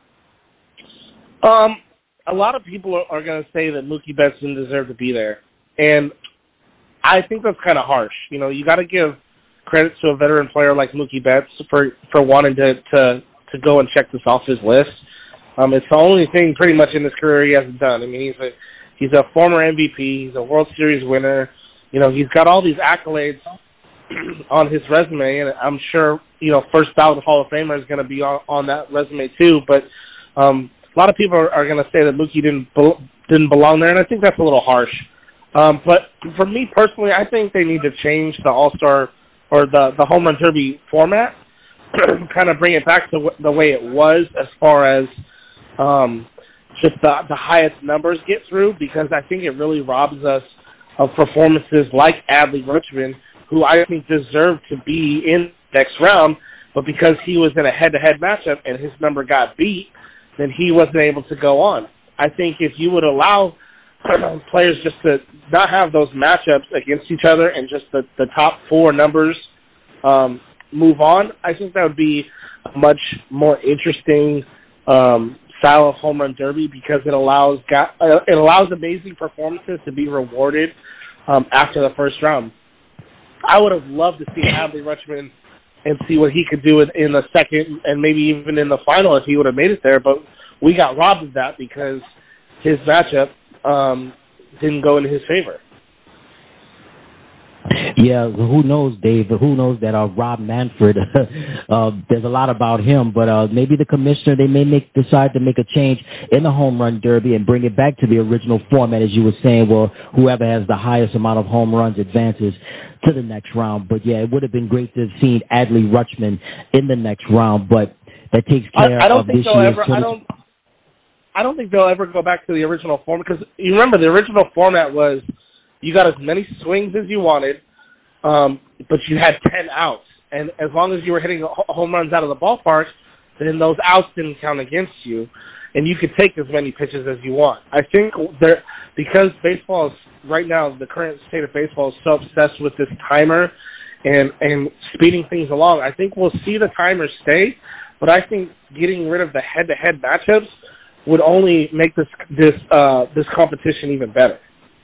Um, a lot of people are, are going to say that Mookie Betts didn't deserve to be there. And I think that's kind of harsh. You know, you got to give credit to a veteran player like Mookie Betts for, for wanting to, to, to go and check this off his list. Um, it's the only thing pretty much in his career he hasn't done. I mean, he's a he's a former M V P. He's a World Series winner. You know, he's got all these accolades on his resume, and I'm sure, you know, first ballot Hall of Famer is going to be on, on that resume too. But um, a lot of people are, are going to say that Mookie didn't didn't belong there, and I think that's a little harsh. Um, but for me personally, I think they need to change the All-Star or the, the Home Run Derby format, kind of bring it back to w- the way it was as far as um, just the, the highest numbers get through, because I think it really robs us of performances like Adley Rutschman, who I think deserved to be in the next round, but because he was in a head-to-head matchup and his number got beat, then he wasn't able to go on. I think if you would allow players just to not have those matchups against each other and just the, the top four numbers um, move on, I think that would be a much more interesting um, style of home run derby, because it allows uh, it allows amazing performances to be rewarded um, after the first round. I would have loved to see Adley Rutschman and see what he could do in, in the second and maybe even in the final if he would have made it there, but we got robbed of that because his matchup um, didn't go in his favor. Yeah, who knows, Dave? Who knows that uh, Rob Manfred, uh, there's a lot about him, but uh, maybe the commissioner, they may make decide to make a change in the home run derby and bring it back to the original format, as you were saying, well, whoever has the highest amount of home runs advances to the next round. But, yeah, it would have been great to have seen Adley Rutschman in the next round, but that takes care I, I don't of think this they'll year's... ever, I don't, I don't think they'll ever go back to the original format, because you remember the original format was you got as many swings as you wanted, Um, but you had ten outs, and as long as you were hitting home runs out of the ballpark, then those outs didn't count against you, and you could take as many pitches as you want. I think there, because baseball is, right now, the current state of baseball is so obsessed with this timer and, and speeding things along, I think we'll see the timer stay, but I think getting rid of the head-to-head matchups would only make this, this, uh, this competition even better.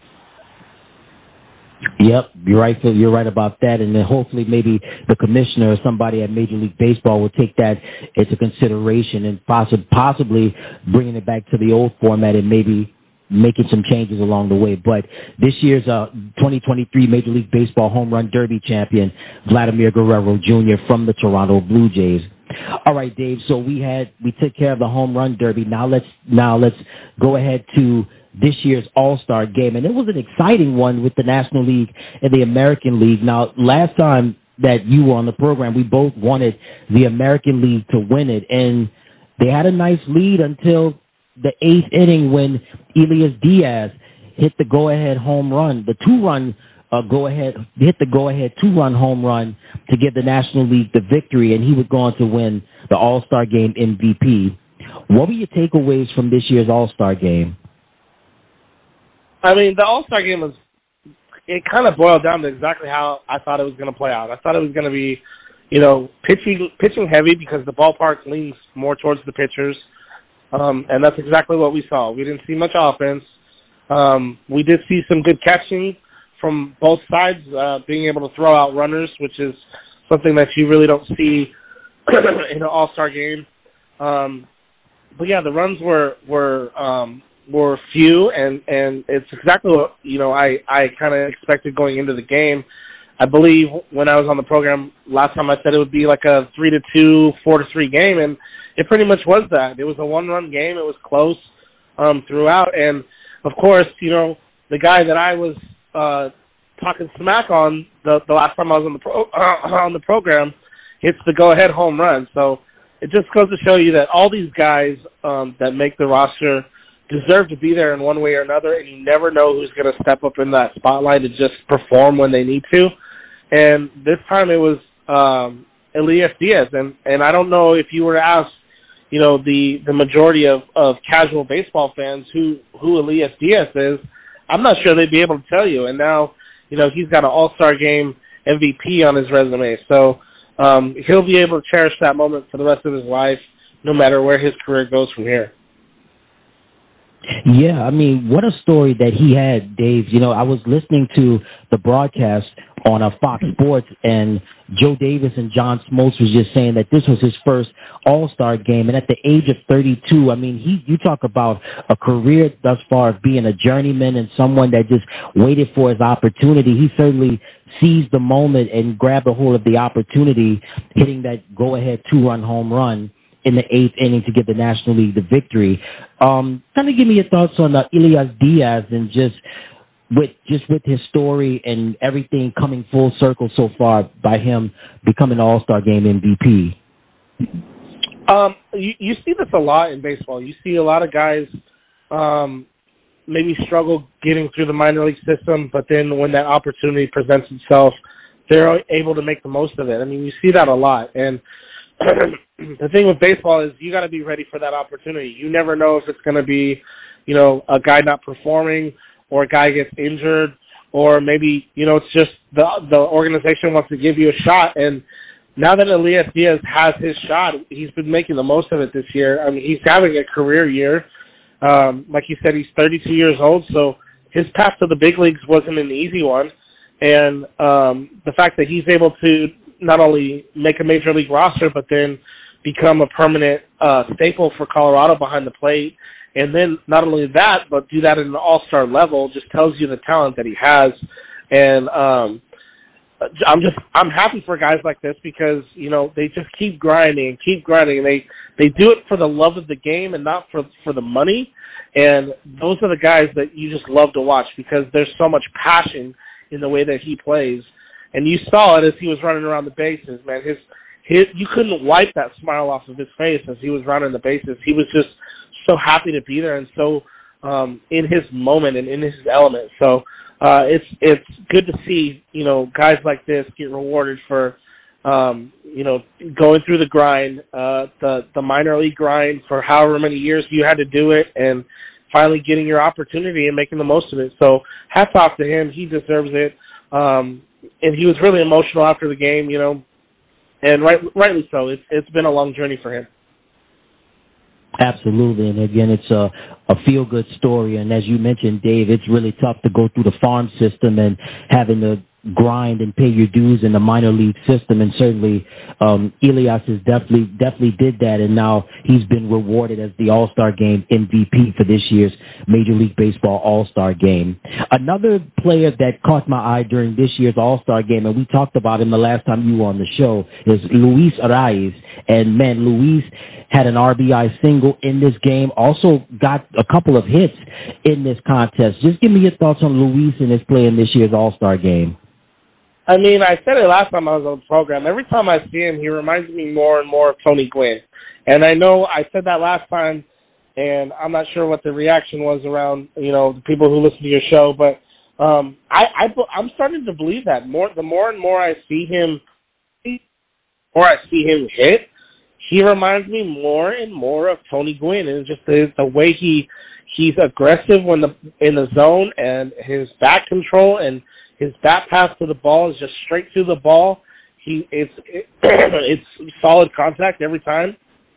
Yep, you're right. You're right about that, and then hopefully maybe the commissioner or somebody at Major League Baseball will take that into consideration and possibly possibly bringing it back to the old format and maybe making some changes along the way. But this year's uh, twenty twenty-three Major League Baseball Home Run Derby champion, Vladimir Guerrero Junior from the Toronto Blue Jays. All right, Dave. So we had we took care of the Home Run Derby. Now let's now let's go ahead to this year's All-Star Game, and it was an exciting one with the National League and the American League. Now, last time that you were on the program, we both wanted the American League to win it, and they had a nice lead until the eighth inning when Elias Diaz hit the go-ahead home run, the two-run uh, go-ahead, hit the go-ahead two-run home run to give the National League the victory, and he would go on to win the All-Star Game M V P. What were your takeaways from this year's All-Star Game? I mean, the All-Star Game was, it kind of boiled down to exactly how I thought it was going to play out. I thought it was going to be, you know, pitching pitching heavy because the ballpark leans more towards the pitchers, um, and that's exactly what we saw. We didn't see much offense. Um, we did see some good catching from both sides, uh, being able to throw out runners, which is something that you really don't see in an All-Star Game. Um, but, yeah, the runs were were um, – were few, and, and it's exactly what, you know, I, I kind of expected going into the game. I believe when I was on the program last time I said it would be like a three to two, four to three game, and it pretty much was that. It was a one-run game. It was close um, throughout, and, of course, you know, the guy that I was uh, talking smack on the, the last time I was on the, pro, uh, on the program hits the go-ahead home run. So it just goes to show you that all these guys um, that make the roster deserve to be there in one way or another, and you never know who's going to step up in that spotlight to just perform when they need to. And this time it was um, Elias Diaz, and, and I don't know if you were to ask, you know, the, the majority of, of casual baseball fans who, who Elias Diaz is, I'm not sure they'd be able to tell you. And now, you know, he's got an All-Star Game M V P on his resume, so um, he'll be able to cherish that moment for the rest of his life, no matter where his career goes from here. Yeah, I mean, what a story that he had, Dave. You know, I was listening to the broadcast on a Fox Sports, and Joe Davis and John Smoltz was just saying that this was his first All-Star Game, and at the age of thirty-two, I mean, he you talk about a career thus far of being a journeyman and someone that just waited for his opportunity. He certainly seized the moment and grabbed a hold of the opportunity, hitting that go-ahead two-run home run in the eighth inning to give the National League the victory. Um, kind of give me your thoughts on uh, Elias Diaz and just with just with his story and everything coming full circle so far by him becoming an All-Star Game M V P. Um, you, you see this a lot in baseball. You see a lot of guys um, maybe struggle getting through the minor league system, but then when that opportunity presents itself, they're able to make the most of it. I mean, you see that a lot. And the thing with baseball is you got to be ready for that opportunity. You never know if it's going to be, you know, a guy not performing or a guy gets injured, or maybe, you know, it's just the the organization wants to give you a shot. And now that Elias Diaz has his shot, he's been making the most of it this year. I mean, he's having a career year. Um, like you said, he's thirty-two years old, so his path to the big leagues wasn't an easy one. And um, the fact that he's able to not only make a major league roster, but then become a permanent uh, staple for Colorado behind the plate, and then not only that, but do that at an all-star level, just tells you the talent that he has. And um, I'm just I'm happy for guys like this because, you know, they just keep grinding and keep grinding, and they they do it for the love of the game and not for for the money. And those are the guys that you just love to watch because there's so much passion in the way that he plays. And you saw it as he was running around the bases, man. His, his, you couldn't wipe that smile off of his face as he was running the bases. He was just so happy to be there and so um, in his moment and in his element. So uh, it's it's good to see, you know, guys like this get rewarded for, um, you know, going through the grind, uh, the the minor league grind for however many years you had to do it, and finally getting your opportunity and making the most of it. So hats off to him. He deserves it. Um, and he was really emotional after the game, you know, and right, rightly so. It's it's been a long journey for him. Absolutely, and again, it's a, a feel-good story. And as you mentioned, Dave, it's really tough to go through the farm system and having to grind and pay your dues in the minor league system. And certainly, um, Elias has definitely definitely did that, and now he's been rewarded as the All-Star Game M V P for this year's Major League Baseball All-Star Game. Another player that caught my eye during this year's All-Star Game, and we talked about him the last time you were on the show, is Luis Arraez. And man, Luis had an R B I single in this game, also got a couple of hits in this contest. Just give me your thoughts on Luis and his play in this year's All-Star Game. I mean, I said it last time I was on the program. Every time I see him, he reminds me more and more of Tony Gwynn. And I know I said that last time, and I'm not sure what the reaction was around, you know, the people who listen to your show, but um, I, I, I'm starting to believe that. More, the more and more I see him, or I see him hit, he reminds me more and more of Tony Gwynn, and just the, the way he he's aggressive when the in the zone, and his bat control and his bat pass to the ball is just straight through the ball. He it's it, it's solid contact every time.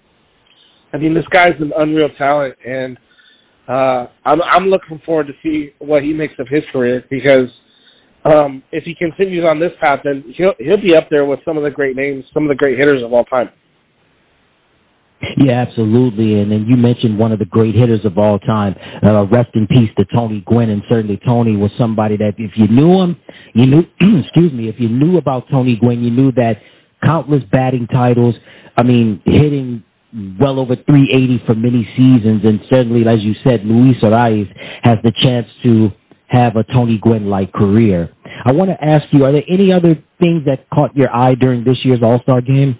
I mean, this guy's an unreal talent, and uh, I'm I'm looking forward to see what he makes of his career because um, if he continues on this path, then he'll he'll be up there with some of the great names, some of the great hitters of all time. Yeah, absolutely. And then you mentioned one of the great hitters of all time. Uh, rest in peace to Tony Gwynn. And certainly Tony was somebody that if you knew him, you knew, excuse me, if you knew about Tony Gwynn, you knew that countless batting titles, I mean, hitting well over three eighty for many seasons. And certainly, as you said, Luis Arraez has the chance to have a Tony Gwynn-like career. I want to ask you, are there any other things that caught your eye during this year's All-Star Game?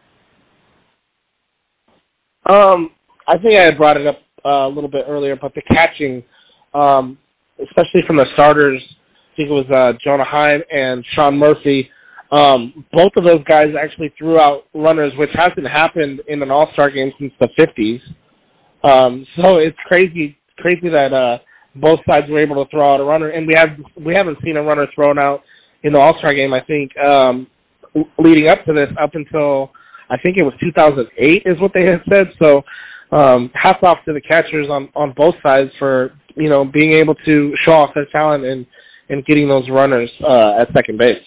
Um, I think I had brought it up uh, a little bit earlier, but the catching, um, especially from the starters, I think it was uh, Jonah Heim and Sean Murphy, um, both of those guys actually threw out runners, which hasn't happened in an All-Star game since the fifties. Um, so it's crazy, crazy that uh, both sides were able to throw out a runner, and we have we haven't seen a runner thrown out in the All-Star game. I think um, leading up to this, up until I think it was two thousand eight is what they had said. So um, hats off to the catchers on, on both sides for, you know, being able to show off their talent and, and getting those runners uh, at second base.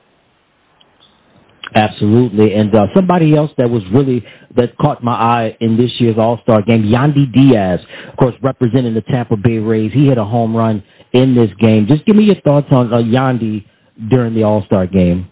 Absolutely. And uh, somebody else that was really, that caught my eye in this year's All-Star game, Yandy Diaz, of course, representing the Tampa Bay Rays. He hit a home run in this game. Just give me your thoughts on uh, Yandy during the All-Star game.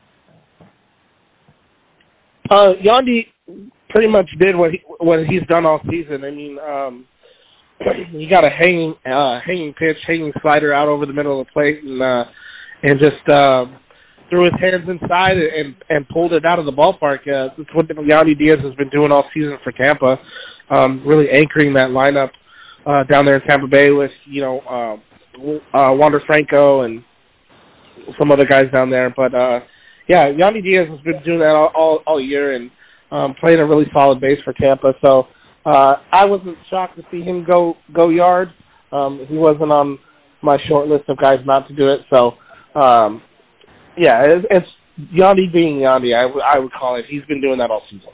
Uh, Yandy pretty much did what he, what he's done all season. I mean, um, he got a hanging uh, hanging pitch, hanging slider out over the middle of the plate, and uh, and just uh, threw his hands inside and and pulled it out of the ballpark. Uh, that's what Yandy Diaz has been doing all season for Tampa, um, really anchoring that lineup uh, down there in Tampa Bay with, you know, uh, uh, Wander Franco and some other guys down there. But, uh, yeah, Yandy Diaz has been doing that all, all, all year and um, playing a really solid base for Tampa. So uh, I wasn't shocked to see him go go yard. Um, he wasn't on my short list of guys not to do it. So, um, yeah, it's, it's Yandy being Yandy, I, w- I would call it. He's been doing that all season.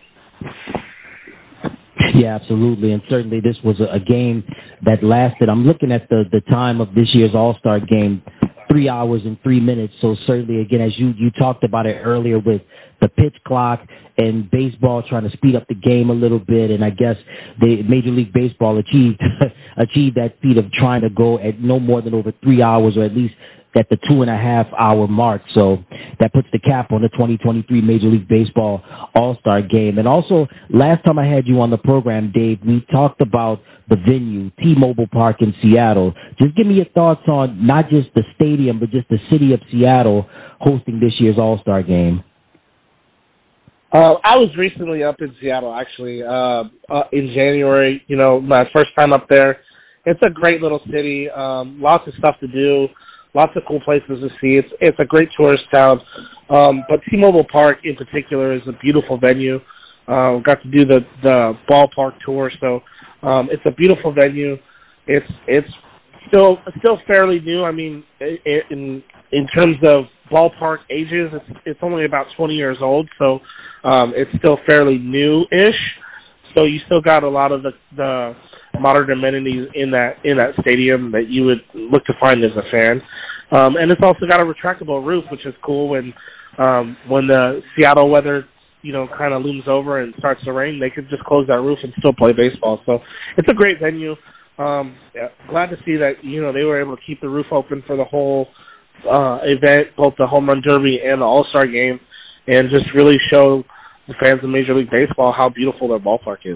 Yeah, absolutely, and certainly this was a, a game that lasted. I'm looking at the, the time of this year's All-Star game, three hours and three minutes. So certainly, again, as you, you talked about it earlier with the pitch clock and baseball trying to speed up the game a little bit, and I guess the Major League Baseball achieved achieved that feat of trying to go at no more than over three hours, or at least at the two and a half hour mark. So that puts the cap on the twenty twenty-three Major League Baseball All-Star Game. And also, last time I had you on the program, Dave, we talked about the venue, T-Mobile Park in Seattle. Just give me your thoughts on not just the stadium, but just the city of Seattle hosting this year's All-Star Game. Uh, I was recently up in Seattle, actually, uh, uh, in January. You know, my first time up there. It's a great little city. Um, lots of stuff to do. Lots of cool places to see. It's it's a great tourist town. Um, but T-Mobile Park in particular is a beautiful venue. Uh, we got to do the, the ballpark tour, so um, it's a beautiful venue. It's it's still still fairly new. I mean, in in terms of ballpark ages, it's it's only about twenty years old, so um, it's still fairly new-ish. So you still got a lot of the, the modern amenities in that in that stadium that you would look to find as a fan. Um, and it's also got a retractable roof, which is cool when um, when the Seattle weather, you know, kind of looms over and starts to rain, they could just close that roof and still play baseball. So it's a great venue. Um, yeah, glad to see that, you know, they were able to keep the roof open for the whole uh, event, both the Home Run Derby and the All-Star Game, and just really show the fans of Major League Baseball how beautiful their ballpark is.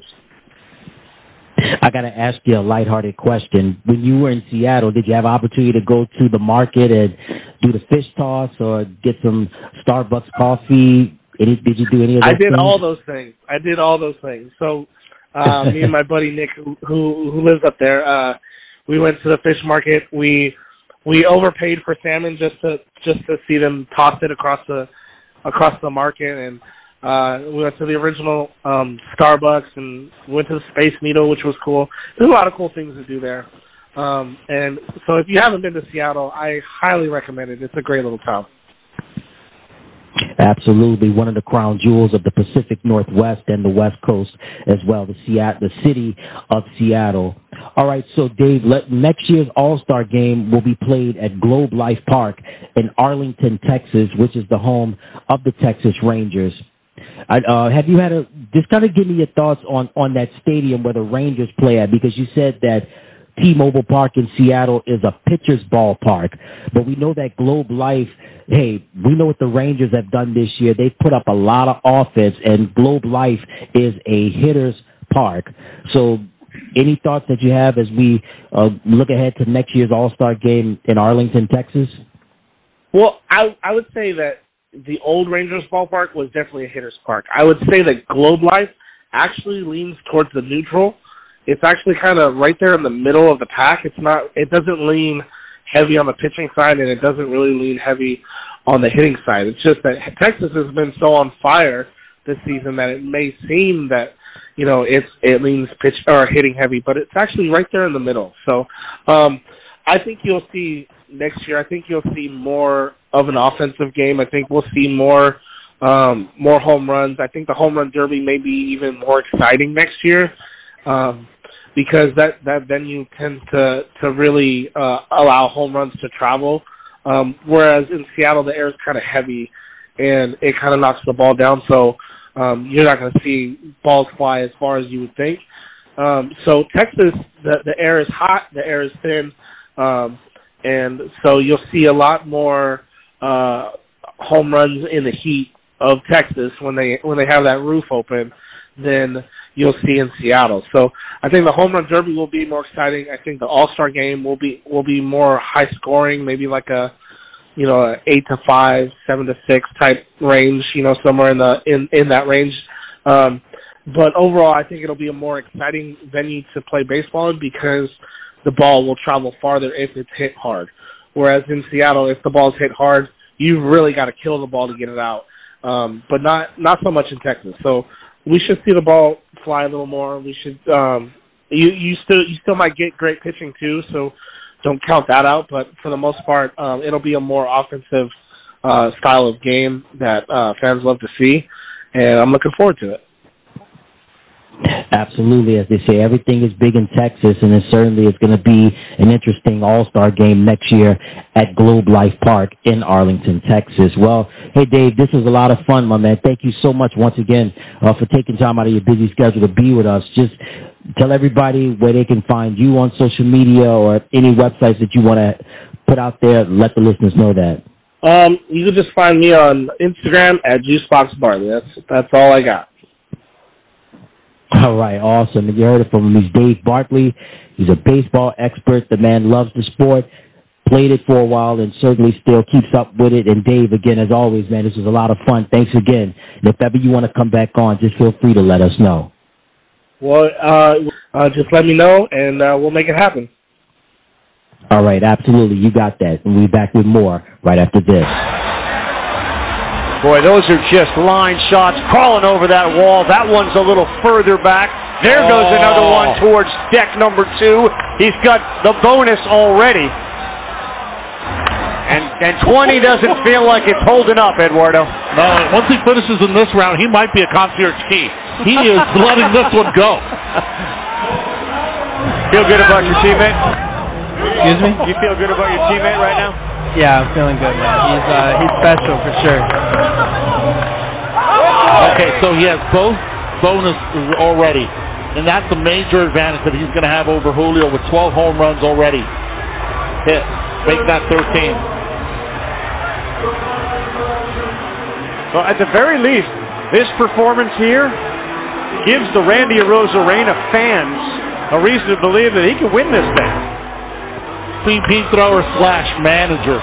I got to ask you a lighthearted question. When you were in Seattle, did you have an opportunity to go to the market and do the fish toss or get some Starbucks coffee? Any, did you do any of those I did things? all those things. I did all those things. So uh, me and my buddy Nick, who who lives up there, uh, we went to the fish market. We we overpaid for salmon just to just to see them toss it across the across the market, and uh, we went to the original um, Starbucks and went to the Space Needle, which was cool. There's a lot of cool things to do there. Um, and so if you haven't been to Seattle, I highly recommend it. It's a great little town. Absolutely, one of the crown jewels of the Pacific Northwest and the West Coast as well, the Seattle, the city of Seattle. All right, so Dave, let, next year's All-Star Game will be played at Globe Life Park in Arlington, Texas, which is the home of the Texas Rangers. I, uh, have you had a just kind of give me your thoughts on on that stadium where the Rangers play at, because you said that T-Mobile Park in Seattle is a pitcher's ballpark, but we know that Globe Life, hey, we know what the Rangers have done this year. They've put up a lot of offense, and Globe Life is a hitter's park. So any thoughts that you have as we uh, look ahead to next year's All-Star Game in Arlington, Texas? Well, I I would say that the old Rangers ballpark was definitely a hitter's park. I would say that Globe Life actually leans towards the neutral. It's actually kind of right there in the middle of the pack. It's not. It doesn't lean heavy on the pitching side, and it doesn't really lean heavy on the hitting side. It's just that Texas has been so on fire this season that it may seem that, you know, it's it leans pitch or hitting heavy, but it's actually right there in the middle. So um, I think you'll see next year. I think you'll see more of an offensive game. I think we'll see more um, more home runs. I think the home run derby may be even more exciting next year. Um, because that, that venue tends to, to really uh, allow home runs to travel, um, whereas in Seattle the air is kind of heavy and it kind of knocks the ball down, so um, you're not going to see balls fly as far as you would think. Um, so Texas, the, the air is hot, the air is thin, um, and so you'll see a lot more uh, home runs in the heat of Texas when they when they have that roof open than you'll see in Seattle. So I think the home run derby will be more exciting. I think the All-Star game will be will be more high scoring, maybe like a you know a eight to five, seven to six type range. You know somewhere in the in, in that range. Um, But overall, I think it'll be a more exciting venue to play baseball in because the ball will travel farther if it's hit hard. Whereas in Seattle, if the ball's hit hard, you've really got to kill the ball to get it out. Um, but not not so much in Texas. So we should see the ball fly a little more. We should um, you you still you still might get great pitching too. So don't count that out. But for the most part, um, it'll be a more offensive uh, style of game that uh, fans love to see, and I'm looking forward to it. Absolutely. As they say, everything is big in Texas, and it certainly is going to be an interesting all-star game next year at Globe Life Park in Arlington, Texas. Well, hey, Dave, this was a lot of fun, my man. Thank you so much once again uh, for taking time out of your busy schedule to be with us. Just tell everybody where they can find you on social media or any websites that you want to put out there. Let the listeners know that. Um, you can just find me on Instagram at Juicebox Barley. That's, that's all I got. All right, awesome. And you heard it from him. He's Dave Barkley. He's a baseball expert. The man loves the sport, played it for a while, and certainly still keeps up with it. And Dave, again, as always, man, this was a lot of fun. Thanks again. And if ever you want to come back on, just feel free to let us know. Well, uh, uh, just let me know, and uh, we'll make it happen. All right, absolutely. You got that. And we'll be back with more right after this. Boy, those are just line shots, crawling over that wall. That one's a little further back. There goes oh. another one towards deck number two. He's got the bonus already. And and twenty doesn't feel like it's holding up, Eduardo. No, once he finishes in this round, he might be a concierge key. He is letting this one go. Feel good about your teammate? Excuse me? You feel good about your teammate right now? Yeah, I'm feeling good, man. He's uh, he's special for sure. Okay, so he has both bonuses already, and that's a major advantage that he's going to have over Julio with twelve home runs already. Hit, make that thirteen. Well, at the very least, this performance here gives the Randy Arozarena fans a reason to believe that he can win this thing. P P thrower slash manager.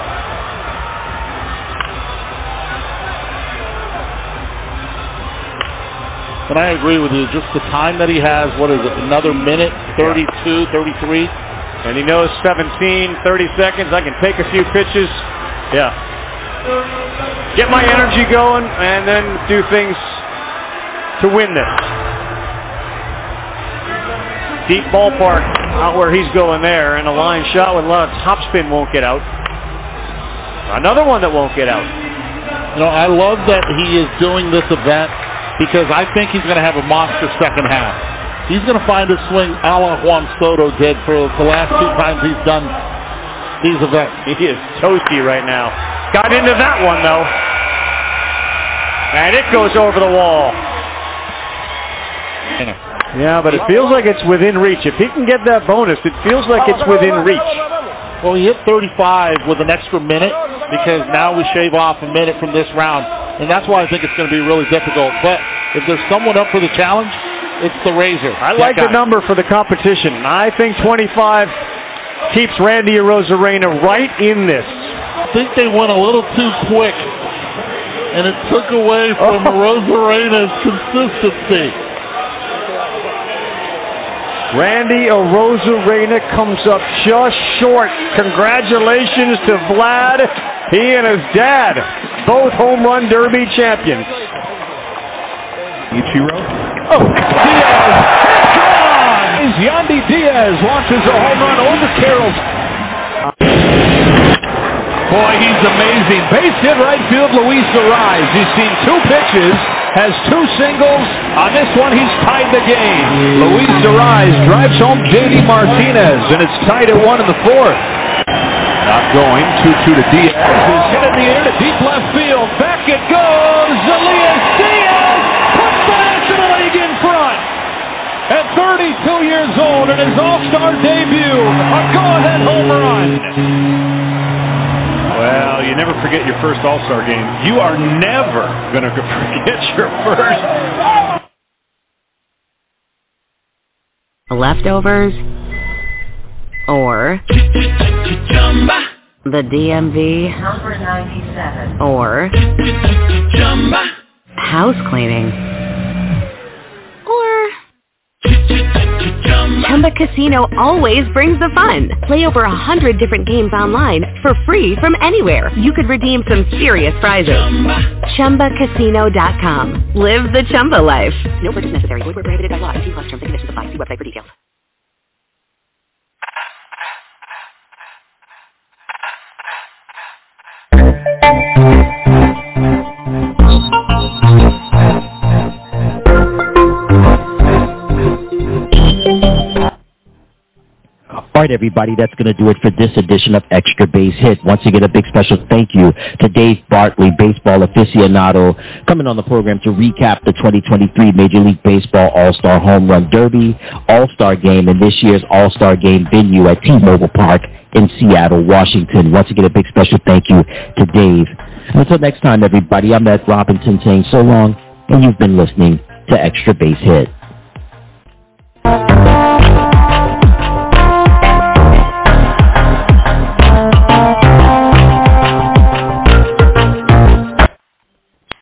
And I agree with you. Just the time that he has, what is it, another minute, thirty-two, thirty-three? And he knows seventeen, thirty seconds. I can take a few pitches. Yeah. Get my energy going and then do things to win this. Deep ballpark out where he's going there, and a line shot with a lot of topspin won't get out. Another one that won't get out. You know, I love that he is doing this event because I think he's going to have a monster second half. He's going to find a swing a la Juan Soto did for the last two times he's done these events. He is toasty right now. Got into that one, though. And it goes over the wall. Yeah, but it feels like it's within reach. If he can get that bonus, it feels like it's within reach. Well, he hit thirty-five with an extra minute because now we shave off a minute from this round. And that's why I think it's going to be really difficult. But if there's someone up for the challenge, it's the Razor. I like the number for the competition. I think twenty-five keeps Randy Arozarena right in this. I think they went a little too quick, and it took away from Arozarena's consistency. Randy Arozarena comes up just short. Congratulations to Vlad. He and his dad, both home run derby champions. Ichiro. Oh, Diaz. Gone! Yandy Diaz launches a home run over Carroll's. Boy, he's amazing. Base hit right field, Luis Arraez. He's seen two pitches, has two singles. On this one, he's tied the game. Luis Arraez drives home J D Martinez, and it's tied at one in the fourth. Not going. two two to Diaz. Is hit in the air to deep left field. Back it goes. Elias Diaz puts the National League in front. At thirty-two years old in his All-Star debut, a go-ahead home run. Well, you never forget your first All-Star game. You are never going to forget your first. Leftovers or the D M V number ninety-seven or house cleaning Chumba Casino always brings the fun. Play over a hundred different games online for free from anywhere. You could redeem some serious prizes. Chumba Casino dot com. Live the Chumba life. No purchase necessary. Void where prohibited by law. See plus terms and conditions apply. See website for details. All right, everybody, that's going to do it for this edition of Extra Base Hit. Once again, a big special thank you to Dave Bartley, baseball aficionado, coming on the program to recap the twenty twenty-three Major League Baseball All-Star Home Run Derby, All-Star Game, and this year's All-Star Game venue at T-Mobile Park in Seattle, Washington. Once again, a big special thank you to Dave. Until next time, everybody, I'm Ed Robinson saying so long, and you've been listening to Extra Base Hit.